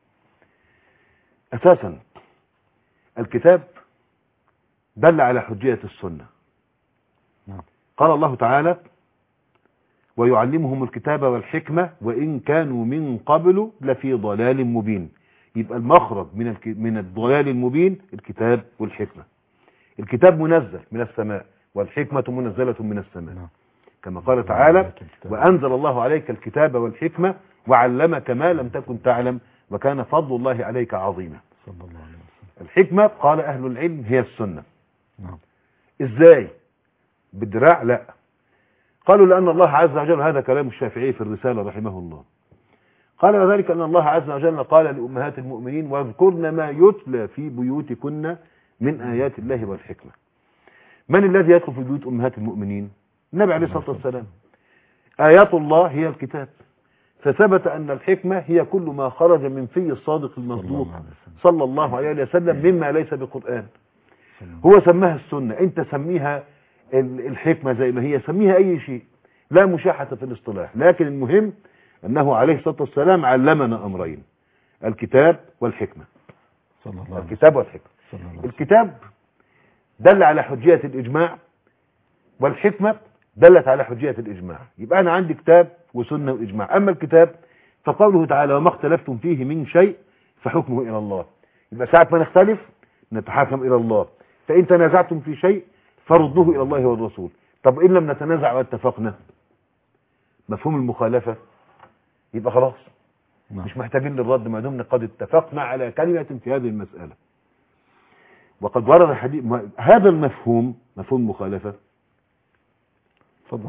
اساسا الكتاب دل على حجيه السنه. نعم. قال الله تعالى ويعلمهم الكتاب والحكمه وان كانوا من قبل لفي ضلال مبين. يبقى المخرج من الك... من الضلال المبين الكتاب والحكمه. الكتاب منزل من السماء والحكمه منزله من السماء. نعم. كما قال تعالى وأنزل الله عليك الكتاب والحكمة وعلمك ما لم تكن تعلم وكان فضل الله عليك عظيما. صلى الله عليه وسلم. الحكمة قال أهل العلم هي السنة. نعم. إزاي؟ بالدراع؟ لا، قالوا لأن الله عز وجل، هذا كلام الشافعي في الرسالة رحمه الله، قال وذلك أن الله عز وجل قال لأمهات المؤمنين واذكرن ما يتلى في بيوتكن من آيات الله والحكمة. من الذي يدخل في بيوت أمهات المؤمنين؟ النبي عليه الصلاة والسلام. آيات الله هي الكتاب، فثبت أن الحكمة هي كل ما خرج من في الصادق المصدوق صلى الله عليه وسلم مما ليس بقرآن. هو سماها السنة، انت سميها الحكمة زي ما هي، سميها أي شيء، لا مشاحة في الاصطلاح، لكن المهم أنه عليه الصلاة والسلام علمنا أمرين، الكتاب والحكمة. صلى الله عليه وسلم. الكتاب والحكمة. صلى الله عليه وسلم. الكتاب دل على حجية الإجماع والحكمة دلت على حجية الإجماع. يبقى أنا عندي كتاب وسنة وإجماع. أما الكتاب فقوله تعالى وما اختلفتم فيه من شيء فحكمه إلى الله. يبقى ساعة ما نختلف نتحاكم إلى الله، فإن تنازعتم في شيء فردوه إلى الله والرسول. طب إن لم نتنازع واتفقنا، مفهوم المخالفة، يبقى خلاص نعم. مش محتاجين للرد ما دمنا قد اتفقنا على كلمة في هذه المسألة. وقد ورد الحديث هذا المفهوم، مفهوم المخالفة، تفضل.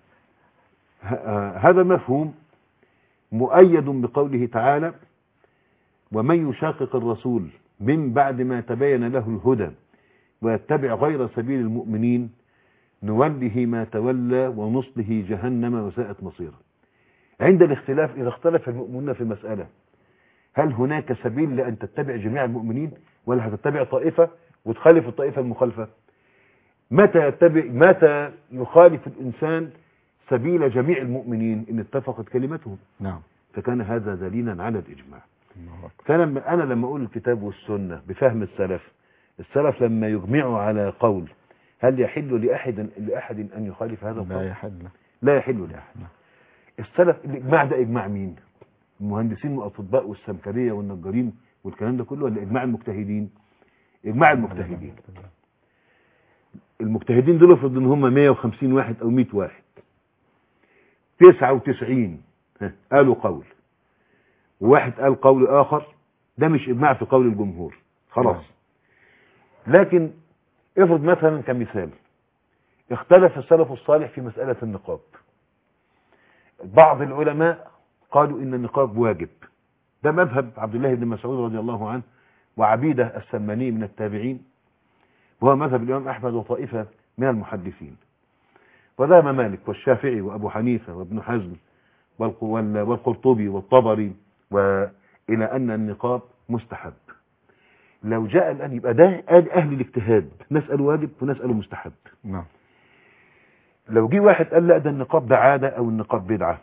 هذا مفهوم مؤيد بقوله تعالى ومن يشاقق الرسول من بعد ما تبين له الهدى ويتبع غير سبيل المؤمنين نوله ما تولى ونصله جهنم وساءت مصيرا. عند الاختلاف، إذا اختلف المؤمنون في مسألة، هل هناك سبيل لأن تتبع جميع المؤمنين ولا هتتبع طائفة وتخالف الطائفة المخالفة؟ متى يتبع متى يخالف الإنسان سبيل جميع المؤمنين إن اتفقت كلمتهم؟ نعم. فكان هذا دليلا على الإجماع. فلما أنا لما أقول الكتاب والسنة بفهم السلف، السلف لما يجمعوا على قول، هل يحل لأحد لأحد أن يخالف هذا القول؟ لا يحل. لا يحل لأحد. السلف الإجماع ده إجماع مين؟ المهندسين والأطباء والسمكرية والنجارين والكلام ده كله، ولا إجماع المجتهدين؟ إجماع المجتهدين. المجتهدين دول افرض ان هم مية وخمسين واحد او مية واحد، تسعة وتسعين قالوا قول وواحد قال قول اخر، ده مش اجماع في قول الجمهور خلاص. لكن افرض مثلا كمثال اختلف السلف الصالح في مسألة النقاب. بعض العلماء قالوا ان النقاب واجب، ده مذهب عبد الله بن مسعود رضي الله عنه وعبيدة السماني من التابعين، وهو مذهب الإمام أحمد وطائفة من المحدثين. وذهب مالك والشافعي وأبو حنيفة وابن حزم والقرطبي والطبري وإلى أن النقاب مستحب. لو جاء الآن يبقى ده أهل الاجتهاد، نسأل واجب ونسأل مستحب. نعم. لو جه واحد قال لا ده النقاب ده عادة أو النقاب بدعة،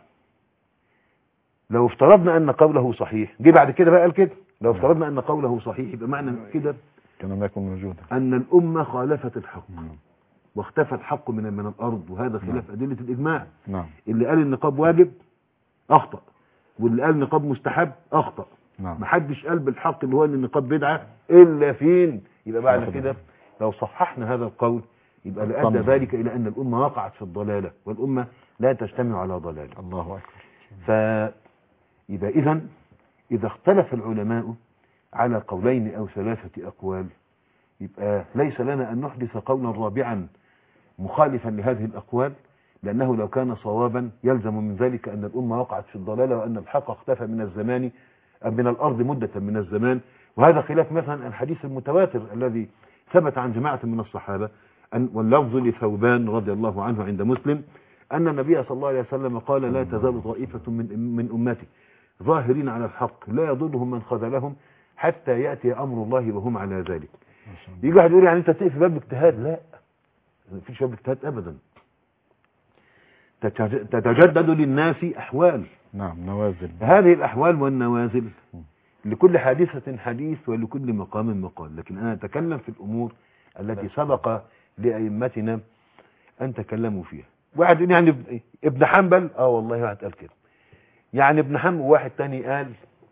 لو افترضنا أن قوله صحيح، جه بعد كده بقى قال كده، لو افترضنا أن قوله صحيح يبقى معنى كده كان ما يكون موجودا أن الأمة خالفت الحق واختفى الحق من من الأرض، وهذا خلاف نعم. أدلة الإجماع. نعم. اللي قال النقاب واجب أخطأ، واللي قال النقاب مستحب أخطأ. نعم. محدش قال بالحق اللي هو أن النقاب بدعة إلا فين. يبقى بعد كده لو صححنا هذا القول يبقى لأدى ذلك إلى أن الأمة وقعت في الضلالة، والأمة لا تجتمع على ضلالة. الله أكبر. يبقى إذن إذا اختلف العلماء على قولين أو ثلاثة أقوال يبقى ليس لنا أن نحدث قولا رابعا مخالفا لهذه الأقوال، لأنه لو كان صوابا يلزم من ذلك أن الأمة وقعت في الضلالة وأن الحق اختفى من الزمان من الأرض مدة من الزمان. وهذا خلاف مثلا الحديث المتواتر الذي ثبت عن جماعة من الصحابة أن واللفظ لثوبان رضي الله عنه عند مسلم أن النبي صلى الله عليه وسلم قال لا تزال طائفة من من أمتي ظاهرين على الحق لا يضرهم من خذلهم حتى يأتي أمر الله وهم على ذلك. يجي واحد يقول يعني أنت تقف باب اجتهاد؟ لا، ما فيش باب اجتهاد أبدا. تتجدد للناس أحوال، نعم، نوازل. هذه الأحوال والنوازل لكل حادثة حديث ولكل مقام مقال، لكن أنا أتكلم في الأمور التي سبق لأئمتنا أن تكلموا فيها. واحد يقول يعني ابن حنبل، اه والله واحد قال كده، يعني ابن حنبل. واحد تاني قال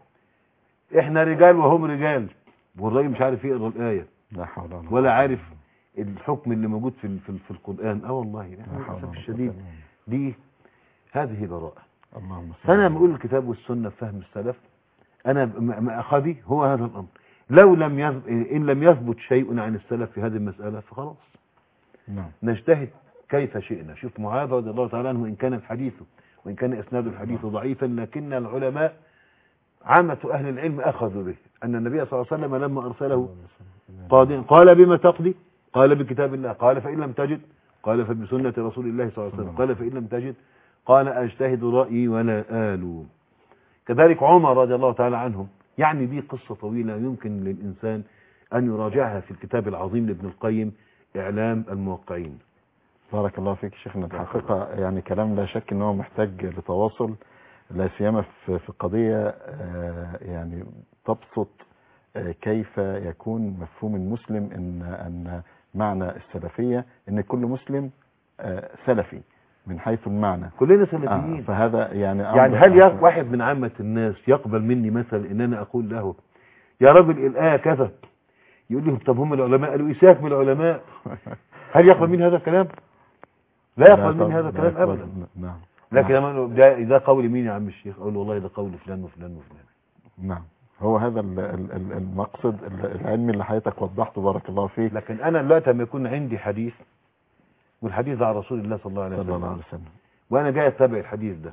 احنا رجال وهم رجال، والراجل مش عارف يقرا الآية لا حول ولا ولا عارف الحكم اللي موجود في في, في القرآن. اه والله للأسف الشديد دي هذه براءة. فأنا بقول الكتاب والسنة فهم السلف، أنا مأخذي هو هذا الأمر. لو لم يثبت إن لم يثبت شيء عن السلف في هذه المسألة فخلاص نعم نجتهد كيف شئنا. شوف معاذ رضي الله تعالى عنه، وإن كان الحديث وإن كان إسناد الحديث ضعيفا لكن العلماء عامة أهل العلم أخذوا به أن النبي صلى الله عليه وسلم لما أرسله قاضيا قال بما تقضي؟ قال بكتاب الله. قال فإن لم تجد؟ قال فبسنة رسول الله صلى الله عليه وسلم. قال فإن لم تجد؟ قال أجتهد رأيي ولا آل. كذلك عمر رضي الله تعالى عنه. يعني دي قصة طويلة يمكن للإنسان أن يراجعها في الكتاب العظيم لابن القيم إعلام الموقعين. بارك الله فيك شيخنا. الحقيقة يعني كلام لا شك أنه محتاج لتواصل، لا سيما في قضية يعني تبسط كيف يكون مفهوم المسلم ان ان معنى السلفية ان كل مسلم سلفي من حيث المعنى، كلنا سلفيين. آه فهذا يعني يعني هل واحد من عامة الناس يقبل مني مثلا ان انا اقول له يا رجل الآية كذا، يقول لهم طب هم العلماء قالوا إيساك من العلماء، هل يقبل مني هذا الكلام؟ لا يقبل مني هذا الكلام ابدا. نعم. لكن لما ده, ده قول مين يا عم الشيخ؟ اقول والله ده قول فلان وفلان وفلان. نعم، هو هذا المقصد العلمي اللي حضرتك وضحته بارك الله فيك. لكن انا دلوقتي لما يكون عندي حديث والحديث ده عن رسول الله صلى الله عليه وسلم, الله عليه وسلم. وانا جاي اتبع الحديث ده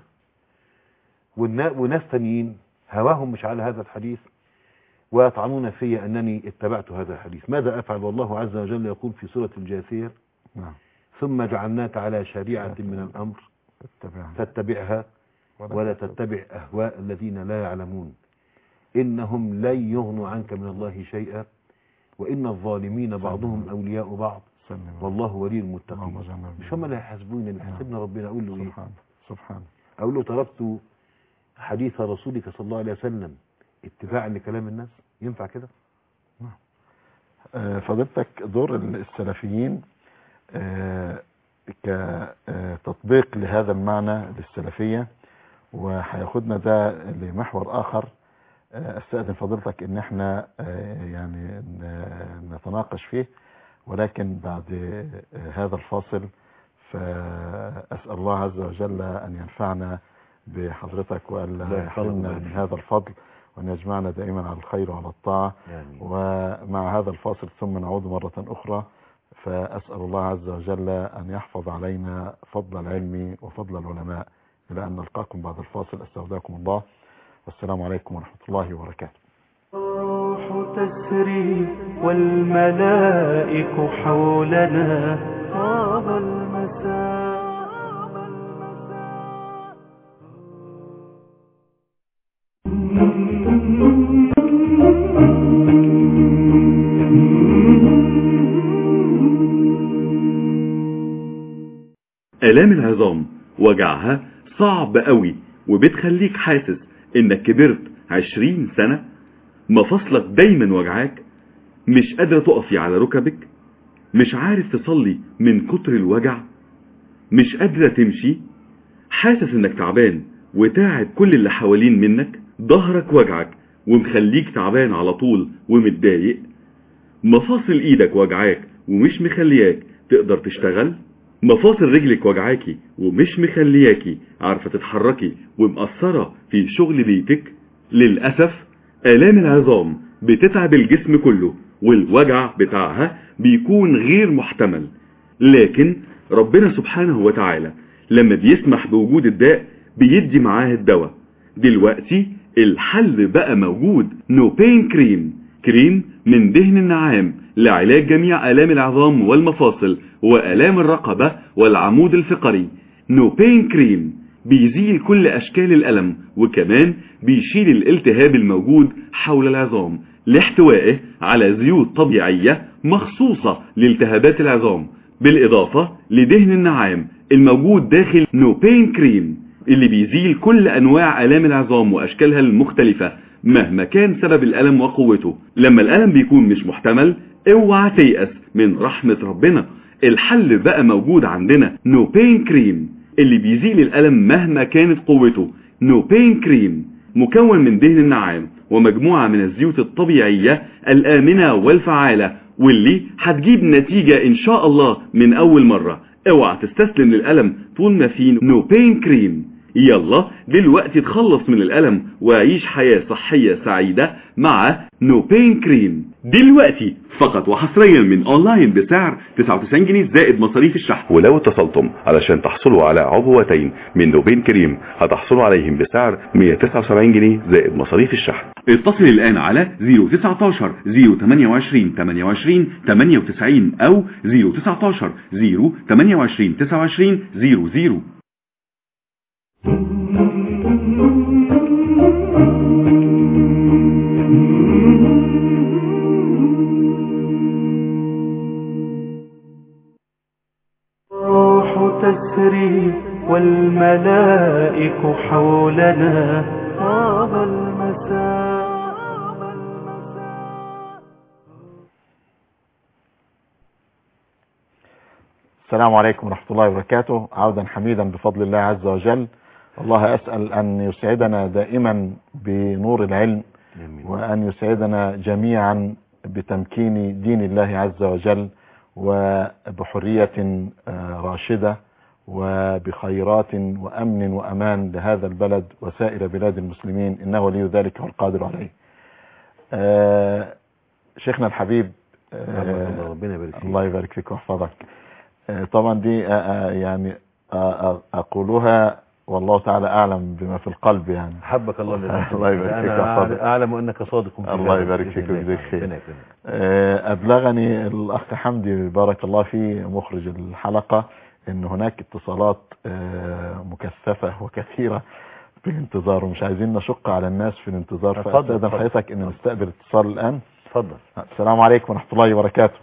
وناس تانيين هواهم مش على هذا الحديث ويطعنون في انني اتبعت هذا الحديث، ماذا افعل؟ والله عز وجل يقول في سورة الجاثية نعم. ثم جعلناك على شريعة من الامر فاتبعها ولا تتبع اهواء الذين لا يعلمون إنهم لن يغنوا عنك من الله شيئا وإن الظالمين بعضهم أولياء بعض والله ولي المتقين. مش هم اللي هيحاسبوني، اللي هيحاسبنا ربنا. أقول له إيه؟ سبحانه سبحانه أقول له تركت حديث رسولك صلى الله عليه وسلم اتباعا لكلام الناس؟ ينفع كده؟ آه فضلتك دور السلفيين آه كتطبيق لهذا المعنى للسلفية، وهياخدنا ده لمحور آخر. استأذن فضيلتك ان احنا يعني نتناقش فيه، ولكن بعد هذا الفاصل فأسأل الله عز وجل ان ينفعنا بحضرتك وألا يحرمنا من هذا الفضل وان يجمعنا دائما على الخير وعلى الطاعة. ومع هذا الفاصل ثم نعود مرة اخرى، فأسأل الله عز وجل ان يحفظ علينا فضل العلم وفضل العلماء. إلى أن نلقاكم بعد الفاصل، استودعكم الله والسلام عليكم ورحمة الله وبركاته. الروح تسري والملائك حولنا طاب المساء. آلام العظام وجعها صعب قوي وبتخليك حاسس انك كبرت عشرين سنة. مفاصلك دايما وجعاك، مش قادرة تقفي على ركبك، مش عارف تصلي من كتر الوجع، مش قادرة تمشي، حاسس انك تعبان وتاعب كل اللي حوالين منك، ظهرك وجعك ومخليك تعبان على طول ومتضايق، مفاصل ايدك وجعاك ومش مخلياك تقدر تشتغل، مفاصل رجلك وجعاكي ومش مخلياكي عارفة تتحركي ومقصرة في شغل بيتك؟ للأسف آلام العظام بتتعب الجسم كله والوجع بتاعها بيكون غير محتمل، لكن ربنا سبحانه وتعالى لما بيسمح بوجود الداء بيدي معاه الدواء. دلوقتي الحل بقى موجود، نو بين كريم، كريم من دهن النعام لعلاج جميع آلام العظام والمفاصل وآلام الرقبة والعمود الفقري. نو بين كريم بيزيل كل أشكال الألم وكمان بيشيل الالتهاب الموجود حول العظام لاحتوائه على زيوت طبيعية مخصوصة لالتهابات العظام، بالإضافة لدهن النعام الموجود داخل نو بين كريم اللي بيزيل كل أنواع آلام العظام وأشكالها المختلفة مهما كان سبب الألم وقوته. لما الألم بيكون مش محتمل اوعى تيأس من رحمة ربنا، الحل بقى موجود عندنا، نو بين كريم اللي بيزيل الألم مهما كانت قوته. نو بين كريم مكون من دهن النعام ومجموعة من الزيوت الطبيعية الآمنة والفعالة واللي هتجيب نتيجة إن شاء الله من أول مرة. اوعى تستسلم للألم طول ما في نو بين كريم. يلا دلوقتي تخلص من الألم وعيش حياة صحية سعيدة مع نو بين كريم دلوقتي فقط وحصريا من اونلاين بسعر تسعة وتسعين جنيه زائد مصاريف الشحن. ولو اتصلتم علشان تحصلوا على عبوتين من نو بين كريم هتحصلوا عليهم بسعر مئة وتسعة وسبعين جنيه زائد مصاريف الشحن. اتصل الآن على صفر تسعة عشر صفر ثمانية وعشرين ثمانية وعشرين ثمانية وتسعين أو صفر تسعة عشر صفر ثمانية وعشرين تسعة وعشرين صفر صفر. الروح تسري والملائك حولنا طاب المساء. السلام عليكم ورحمة الله وبركاته. عودا حميدا بفضل الله عز وجل. والله أسأل أن يسعدنا دائما بنور العلم وأن يسعدنا جميعا بتمكين دين الله عز وجل وبحرية راشدة وبخيرات وأمن وأمان لهذا البلد وسائر بلاد المسلمين، إنه ولي ذلك والقادر عليه. آه شيخنا الحبيب، آه ربنا يبارك فيك. الله يبارك فيك ويحفظك. آه طبعا دي آه يعني آه أقولها والله تعالى أعلم بما في القلب، يعني حبك الله لله. الله يبارك فيك ويحفظك. أعلم أنك صادق. الله يبارك فيك ويجزيك خير. أبلغني الأخ حمدي بارك الله فيه مخرج الحلقة أن هناك اتصالات مكثفة وكثيرة بانتظار ومش عايزين نشق على الناس في الانتظار، فأستاذن حضرتك أن نستقبل اتصال الآن. تفضل. السلام عليكم ورحمة الله وبركاته.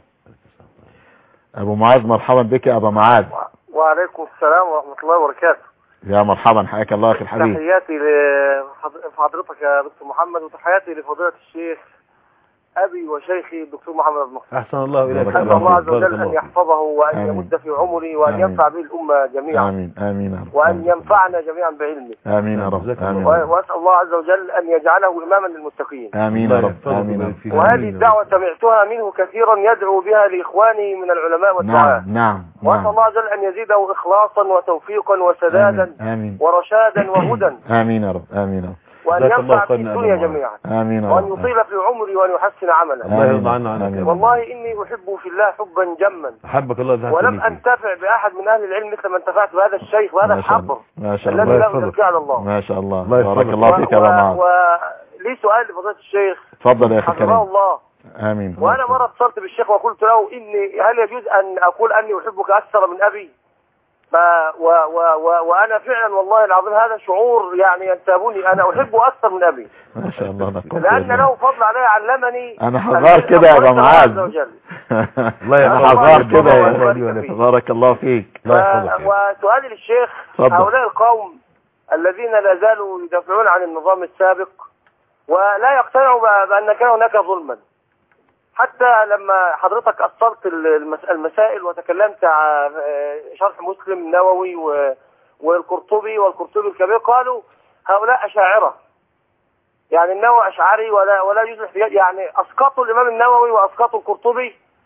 أبو معاذ، مرحبا بك يا أبو معاذ. وعليكم السلام ورحمة الله وبركاته. يا مرحبا، حياك الله اخي الحبيب. تحياتي لحضرتك يا دكتور محمد وتحياتي لفضيلة الشيخ أبي وشيخي الدكتور محمد بن مصطفى. أحسن الله إليك. أسأل الله عز وجل أن يحفظه وأن آمين. يمد في عمري وأن آمين. ينفع به الأمة جميعا. آمين آمين يا رب. وأن ينفعنا جميعا بعلمه. آمين يا رب. آمين. وأسأل الله عز وجل أن يجعله إماما للمتقين. آمين يا رب. آمين. وهذه الدعوة سمعتها منه كثيرا يدعو بها لإخواني من العلماء والدعاة. نعم نعم. وأسأل الله عز وجل أن يزيده إخلاصا وتوفيقا وسدادا آمين. آمين. ورشادا وهدى. آمين يا رب. آمين يا رب. وأن ينفع في الدنيا جميعا. آمين يا وأن رب. يطيل في عمري وأن يحسن عملا. الله يرضى عنك. والله إني أحبه في الله حبا جما. حبك الله ذهب. ولم أنتفع بأحد من أهل العلم مثل ما انتفعت بهذا الشيخ وهذا الحبر ما شاء الذي الله. لا أزكي على الله. ما شاء الله. الله بارك الله فيك يا أبو معاذ. ولي سؤال لفضيلة الشيخ. تفضل يا أخي الكريم. حفظه الله. آمين. وأنا مرة اتصلت بالشيخ وقلت له إني هل يجوز أن أقول أني أحبك أكثر من أبي؟ ف و و و وأنا فعلا والله العظيم هذا شعور يعني ينتابني، أنا أحبه أكثر من أبي. ما شاء الله. لأن له فضل علي علمني. أنا حضار كده يا أبو معاذ. الله أنا حضار كده يا بارك الله فيك. الله يحفظك. وسؤالي للشيخ، هؤلاء القوم الذين لا زالوا يدافعون عن النظام السابق ولا يقتنعوا بأن كان هناك ظلما، حتى لما حضرتك أصلت المسائل وتكلمت عن شرح مسلم النووي والقرطبي والقرطبي الكبير، قالوا هؤلاء أشاعرة، يعني النووي أشعري ولا ولا يجوز الاحتجاج، يعني أسقطوا الإمام النووي وأسقطوا القرطبي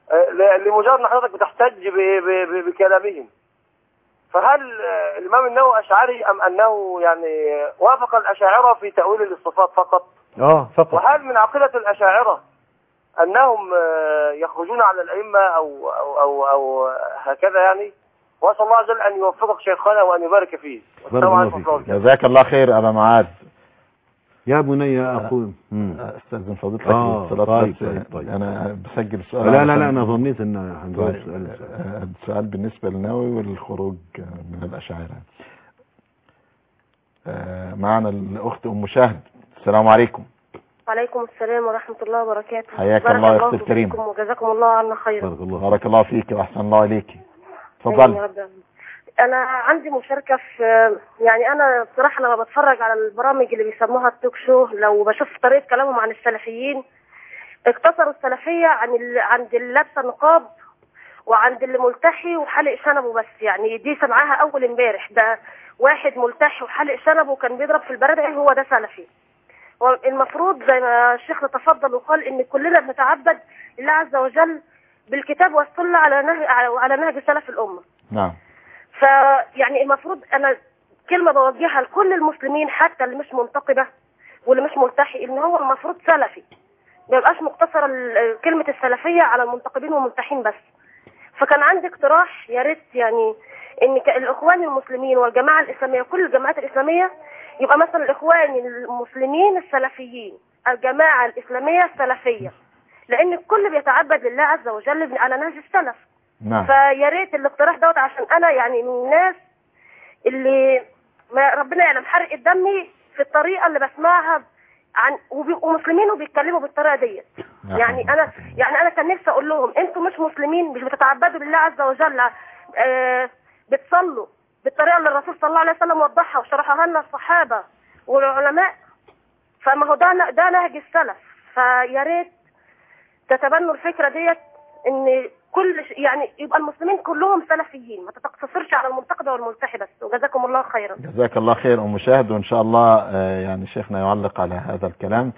لمجرد ان حضرتك بتحتج بكلامهم. فهل الامام النووي اشعري ام انه يعني وافق الاشاعره في تاويل الصفات فقط؟ اه فقط. وهل من عقيده الاشاعره انهم يخرجون على الائمه او او او, أو هكذا يعني؟ واسال الله عز وجل ان يوفقك شيخنا وان يبارك فيه. جزاك الله خير ابا معاذ. يا بني يا اخوي استاذن فضيلتك اه طيب, طيب طيب انا بسجل السؤال. لا لا لا انا ظنيت ان هنجاوب السؤال. السؤال بالنسبه للنووي والخروج من الاشاعره. معنا الاخت ام شهد. السلام عليكم. وعليكم السلام ورحمه الله وبركاته. حياك الله يا اختي الكريمه. وجزاكم الله عنا خيرا. بارك الله, بارك الله فيك واحسن الله اليكي. اتفضلي. انا عندي مشاركه في، يعني انا بصراحه لما بتفرج على البرامج اللي بيسموها التوك شو، لو بشوف طريقه كلامهم عن السلفيين، اقتصروا السلفيه عن ال... عند اللي لابسه نقاب وعند اللي ملتحي وحلق شنبه بس. يعني دي سمعاها اول امبارح، ده واحد ملتحي وحلق شنبه وكان بيضرب في البرادعي هو ده سلفي. والمفروض زي ما الشيخ تفضل وقال ان كلنا بنتعبد لله عز وجل بالكتاب والسنه على نهج على نهج سلف الامه. نعم. فيعني المفروض انا كلمه بوجهها لكل المسلمين حتى اللي مش منتقبه واللي مش ملتحي، ان هو المفروض سلفي، ما يبقاش مقتصره كلمه السلفيه على المنتقبين والملتحين بس. فكان عندي اقتراح يا ريت يعني ان الاخوان المسلمين والجماعه الاسلاميه وكل الجماعات الاسلاميه يبقى مثلا الاخوان المسلمين السلفيين، الجماعه الاسلاميه السلفيه، لان الكل بيتعبد لله عز وجل على نهج السلف. نعم. فيا ريت الاقتراح دوت، عشان انا يعني من الناس اللي ما ربنا يعلم حرق دمي في الطريقه اللي بسمعها عن وبيبقوا مسلمين وبيتكلموا بالطريقه ديت. يعني انا يعني انا كان نفسي اقول لهم انتوا مش مسلمين، مش بتتعبدوا لله عز وجل، آه بتصلوا بالطريقه اللي الرسول صلى الله عليه وسلم وضحها وشرحها لنا الصحابه والعلماء، فما هو ده ده نهج السلف. فيا ريت تتبنوا الفكره ديت، ان كل يعني يبقى المسلمين كلهم سلفيين، ما تقتصرش على المنتقبه والملتحي بس. وجزاكم الله خيرا. جزاك الله خير ام شاهد، وان شاء الله يعني شيخنا يعلق على هذا الكلام.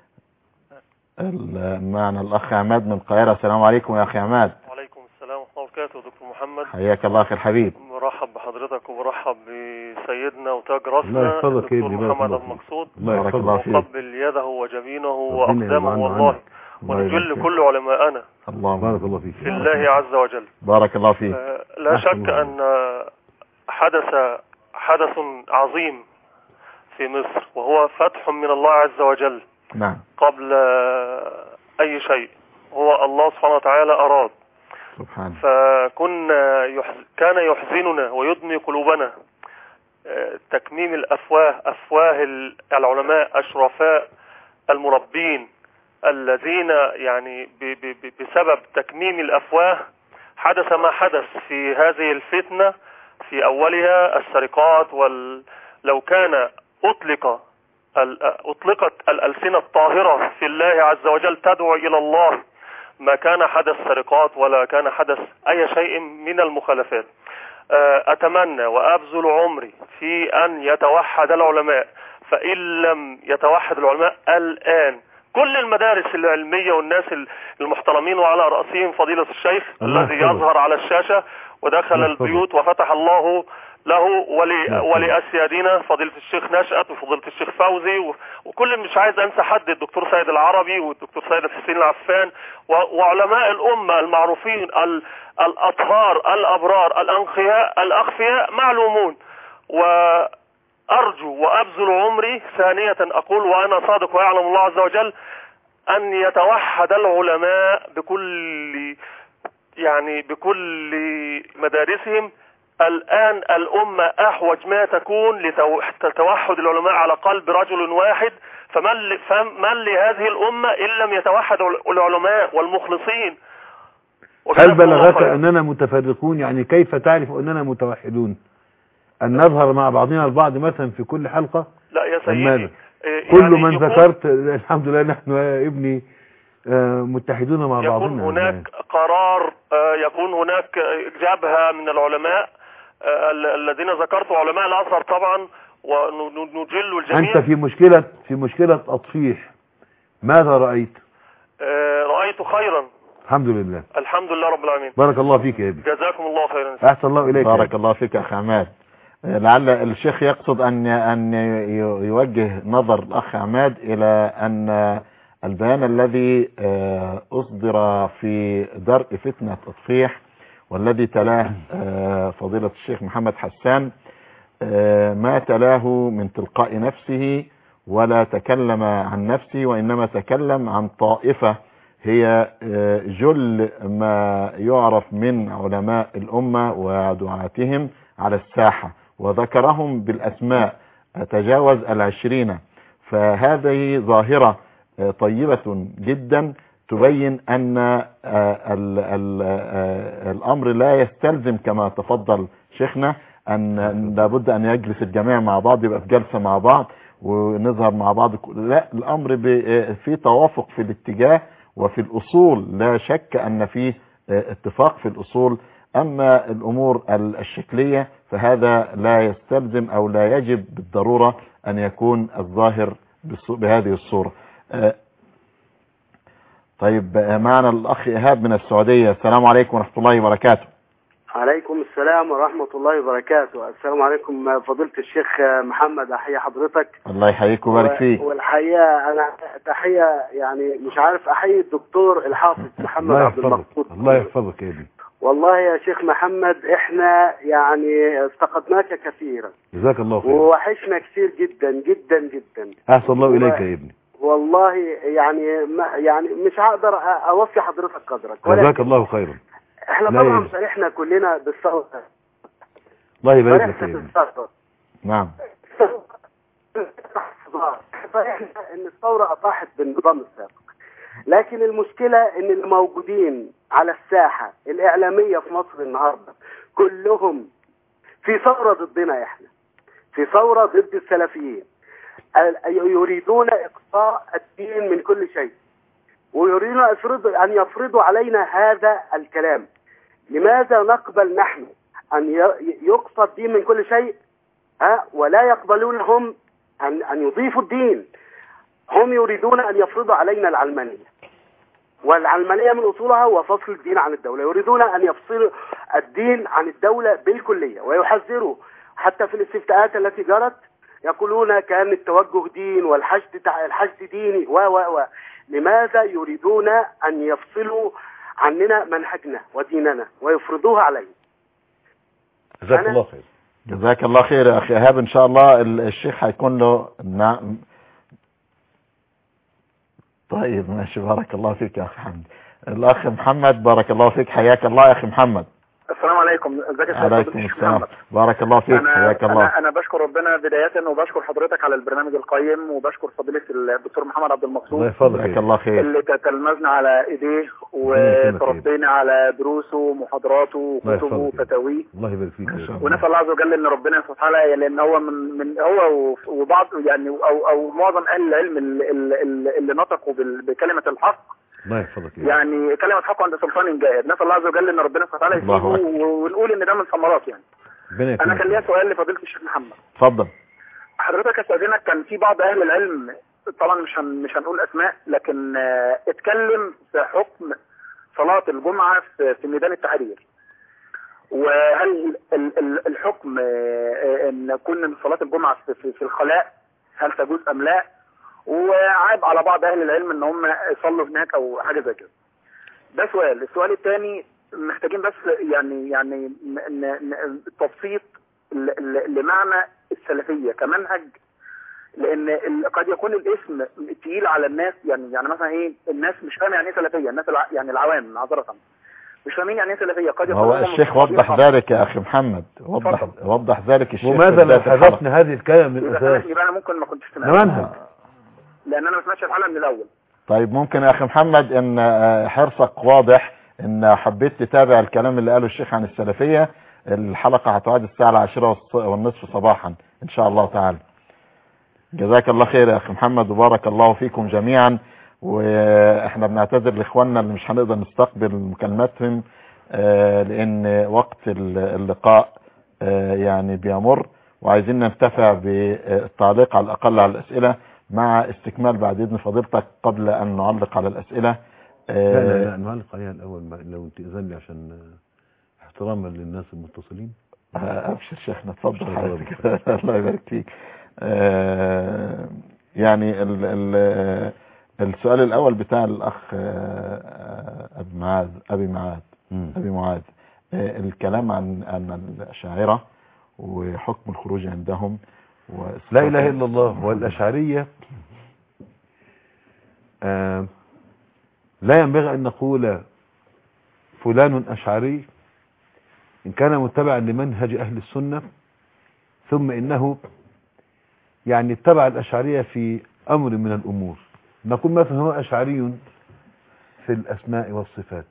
معنا الاخ عماد من القاهره. السلام عليكم يا اخي عماد. وعليكم السلام ورحمه الله وبركاته. دكتور محمد حياك الله اخي الحبيب. مرحب بحضرتك وبرحب بسيدنا وتاج راسنا الدكتور محمد المقصود. بارك الله فيك. وقبل يده وجبينه واقدامه والله، ونجل كل علماءنا. الله بارك الله فيك. في الله عز وجل. بارك الله فيك. لا شك ان حدث حدث عظيم في مصر، وهو فتح من الله عز وجل. نعم. قبل اي شيء هو الله سبحانه وتعالى اراد. سبحانه. فكنا يحز... كان يحزننا ويدمي قلوبنا تكميم الافواه، افواه العلماء الشرفاء المربين الذين يعني ب... ب... بسبب تكميم الافواه حدث ما حدث في هذه الفتنة. في اولها السرقات، وال... لو كان اطلق أطلقت الألسنة الطاهرة في الله عز وجل تدعو إلى الله، ما كان حدث سرقات ولا كان حدث أي شيء من المخالفات. أتمنى وأبذل عمري في أن يتوحد العلماء، فإن لم يتوحد العلماء الآن كل المدارس العلمية والناس المحترمين وعلى رأسهم فضيلة الشيخ الذي يظهر على الشاشة ودخل البيوت وفتح الله له ولي ولأسيادنا فضيلة الشيخ نشأت وفضيلة الشيخ فوزي وكل، مش عايز انسى حد، الدكتور سيد العربي والدكتور سيد الحسين العفان وعلماء الأمة المعروفين الأطهار الأبرار الأنقياء الأخفياء معلومون. وأرجو وأبذل عمري ثانية أقول وأنا صادق ويعلم الله عز وجل أن يتوحد العلماء بكل يعني بكل مدارسهم. الآن الأمة أحوج ما تكون لتوحد العلماء على قلب رجل واحد، فمن, فمن لهذه الأمة إن لم يتوحد العلماء والمخلصين. هل بلغك أننا متفرقون؟ يعني كيف تعرف أننا متوحدون؟ أن نظهر مع بعضنا البعض مثلا في كل حلقة؟ لا يا سيدي، يعني كل من ذكرت الحمد لله نحن يا ابني متحدون مع بعضنا. يكون هناك يعني قرار، يكون هناك جبهة من العلماء الذين ذكرت علماء الأزهر طبعا، ونجل الجميع. أنت في مشكلة في مشكلة أطفيح ماذا رأيت؟ رأيت خيرا الحمد لله. الحمد لله رب العالمين. بارك الله فيك يا ابني. جزاكم الله خيرا. احسن الله اليك. بارك الله فيك يا اخ عماد. لعل الشيخ يقصد ان ان يوجه نظر الاخ عماد الى ان البيان الذي اصدر في درء فتنة التطفيح والذي تلاه فضيلة الشيخ محمد حسان ما تلاه من تلقاء نفسه ولا تكلم عن نفسه، وإنما تكلم عن طائفة هي جل ما يعرف من علماء الأمة ودعاتهم على الساحة، وذكرهم بالأسماء تجاوز العشرين. فهذه ظاهرة طيبة جدا تبين أن ال ال الأمر لا يستلزم كما تفضل شيخنا أن لابد أن يجلس الجميع مع بعض، يبقى في جلسة مع بعض ونظهر مع بعض. لا، الأمر في توافق في الاتجاه وفي الأصول، لا شك أن فيه اتفاق في الأصول. أما الأمور الشكلية فهذا لا يستلزم أو لا يجب بالضرورة أن يكون الظاهر بهذه الصورة. طيب، معنا الأخ إيهاب من السعودية. السلام عليكم ورحمة الله وبركاته. عليكم السلام ورحمة الله وبركاته. السلام عليكم فضيلة الشيخ محمد، أحيي حضرتك. الله يحييك وبارك فيك. والحقيقة أنا تحية يعني مش عارف أحيي الدكتور الحافظ محمد عبد المقصود. الله يحفظك يا ابني. والله يا شيخ محمد احنا يعني افتقدناك كثيرا. جزاك الله خير. ووحشنا كثير جدا جدا جدا. أحسن الله إليك يا ابني. والله يعني ما يعني مش هقدر أوفي حضرتك قدرك. جزاك الله خيرا. احنا طبعا فرحنا كلنا بالثورة. الله يبارك فيك. نعم. فرحنا ان الثورة اطاحت بالنظام السابق، لكن المشكلة ان الموجودين على الساحة الاعلامية في مصر النهاردة كلهم في ثورة ضدنا، احنا في ثورة ضد السلفيين، يريدون اقصاء الدين من كل شيء، ويريدون ان يفرضوا علينا هذا الكلام. لماذا نقبل نحن ان يقصى الدين من كل شيء ها ولا يقبلون هم ان ان يضيفوا الدين؟ هم يريدون ان يفرضوا علينا العلمانية، والعلمانية من اصولها هو فصل الدين عن الدولة. يريدون ان يفصلوا الدين عن الدولة بالكلية، ويحذروا حتى في الاستفتاءات التي جرت يقولون كان التوجه دين والحشد الحشد ديني و و و لماذا يريدون أن يفصلوا عننا منهجنا وديننا ويفرضوها علينا؟ جزاك الله خير. جزاك الله خير يا أخي إيهاب. إن شاء الله الشيخ هيكون له نعم. طيب ماشي، بارك الله فيك يا أخي حمد. الأخ محمد، بارك الله فيك، حياك الله يا أخي محمد. السلام عليكم. ازيك يا عليكم السلام. بارك الله فيك، حياك الله. انا انا بشكر ربنا بداية، وبشكر حضرتك على البرنامج القيم، وبشكر فضيلة الدكتور محمد عبد المقصود. الله يحفظك. جزاك الله خير. اللي تتلمذنا على ايديه وتربينا على دروسه ومحاضراته وكتبه وفتاويه. الله يبارك فيك. ونسال الله عز وجل ان ربنا سبحانه وتعالى، لان هو من من هو وبعض يعني او او معظم اهل العلم اللي, اللي نطقوا بكلمة الحق. الله يحفظك. يعني كلمة حق عند سلطان جائر. نسأل الله عز وجل ان ربنا سبحانه وتعالى يسيبه، ونقول ان ده من ثمرات يعني. انا كان ليا سؤال لفضيلة الشيخ محمد. اتفضل. حضرتك استاذنك، كان في بعض اهل العلم طبعا مش هن مش هنقول اسماء، لكن اه اتكلم في حكم صلاة الجمعة في, في ميدان التحرير، وهل ال ال الحكم اه ان كون صلاة الجمعة في, في, في الخلاء هل تجوز ام لا، وعاب على بعض اهل العلم ان هم يصلوا هناك او حاجه زي كده. ده سؤال. السؤال الثاني محتاجين بس يعني يعني تبسيط لمعنى السلفيه كمنهج، لان قد يكون الاسم تقيل على الناس. يعني يعني مثلا ايه، الناس مش فاهمه يعني ايه سلفيه، الناس يعني العوام معذره مش فاهمين يعني ايه سلفيه. قد يكون هو الشيخ وضح ذلك يا اخي محمد، وضح فضل. وضح ذلك الشيخ. وماذا لو حذفنا هذه الكلمه من الاساس؟ يبقى انا ممكن ما كنتش سمعت منهج، لان انا ما سمعتش الحلقه من الاول. طيب ممكن يا اخي محمد ان حرصك واضح ان حبيت تتابع الكلام اللي قاله الشيخ عن السلفيه. الحلقه هتعاد الساعه العاشرة والنصف صباحا ان شاء الله تعالى. جزاك الله خير يا اخي محمد، وبارك الله فيكم جميعا. واحنا بنعتذر لاخواننا اللي مش هنقدر نستقبل مكالماتهم لان وقت اللقاء يعني بيمر، وعايزين ننتفع بالتعليق على الاقل على الاسئله مع استكمال بعد اذن فضيلتك قبل ان نعلق على الاسئله لا لا لا نعلق عليها الأول لو تأذن لي عشان احتراما للناس المتصلين. أبشر شيخنا اتفضل حضرتك. الله يبارك فيك. آه يعني ال ال السؤال الأول بتاع الأخ أبي معاذ أبي معاذ أبي معاذ الكلام عن أن الأشاعرة وحكم الخروج عندهم لا إله إلا الله. والأشعرية آه لا ينبغي أن نقول فلان أشعري إن كان متبعا لمنهج أهل السنة ثم إنه يعني اتبع الأشعرية في أمر من الأمور، نقول مثلا هو أشعري في الأسماء والصفات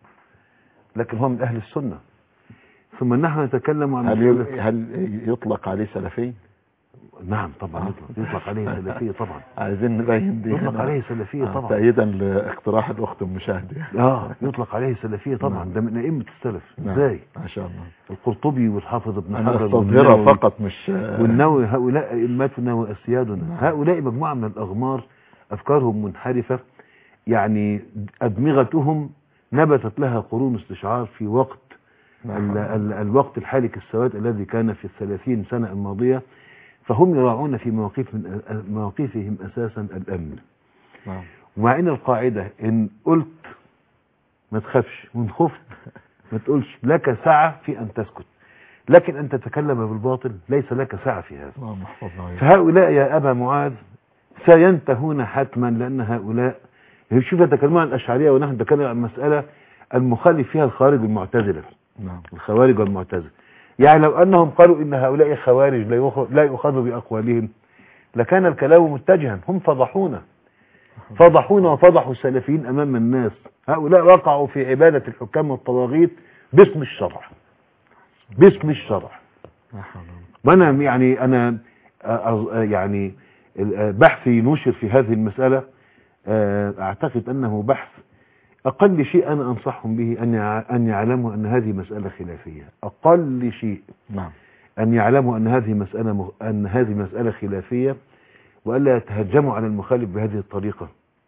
لكن هو من أهل السنة. ثم نحن نتكلم عن هل, هل يطلق عليه سلفي؟ نعم طبعا يطلق, يطلق عليه سلفية طبعا. عايزين نبين دي. يطلق عليه سلفية طبعا تأييدا لاقتراح الأخت المشاهدة. اه يطلق عليه سلفية طبعا. ده من أئمة السلف. ازاي؟ ما شاء الله. القرطبي والحافظ ابن حجر والنووي فقط مش والنووي. هؤلاء أئمتنا وأسيادنا. هؤلاء مجموعة من الأغمار أفكارهم منحرفة، يعني أدمغتهم نبتت لها قرون استشعار في وقت ال ال الوقت الحالك السواد الذي كان في الثلاثين سنة الماضية، فهم يراعون في مواقف من مواقفهم أساسا الأمن. نعم. ومع ان القاعدة ان قلت ما تخافش وان خفت ما تقولش، لك سعة في ان تسكت، لكن ان تتكلم بالباطل ليس لك سعة في هذا. فهؤلاء يا أبا معاذ سينتهون حتما، لأن هؤلاء شوف يتكلمون عن الأشعرية ونحن نتكلم عن مسألة المخالف فيها الخارج المعتزلة. نعم. الخوارج والمعتزلة. يعني لو أنهم قالوا إن هؤلاء خوارج لا يؤخذوا بأقوالهم لكان الكلام متجها. هم فضحونا فضحونا وفضحوا السلفيين أمام الناس. هؤلاء وقعوا في عبادة الحكام والطواغيت باسم الشرع باسم الشرع. وأنا يعني أنا يعني بحثي نشر في هذه المسألة، أعتقد أنه بحث أقل شيء أنا أنصحهم به أن يعلموا أن هذه مسألة خلافية. أقل شيء نعم. أن يعلموا أن هذه مسألة أن هذه مسألة خلافية، وألا يتهجموا على المخالف بهذه الطريقة.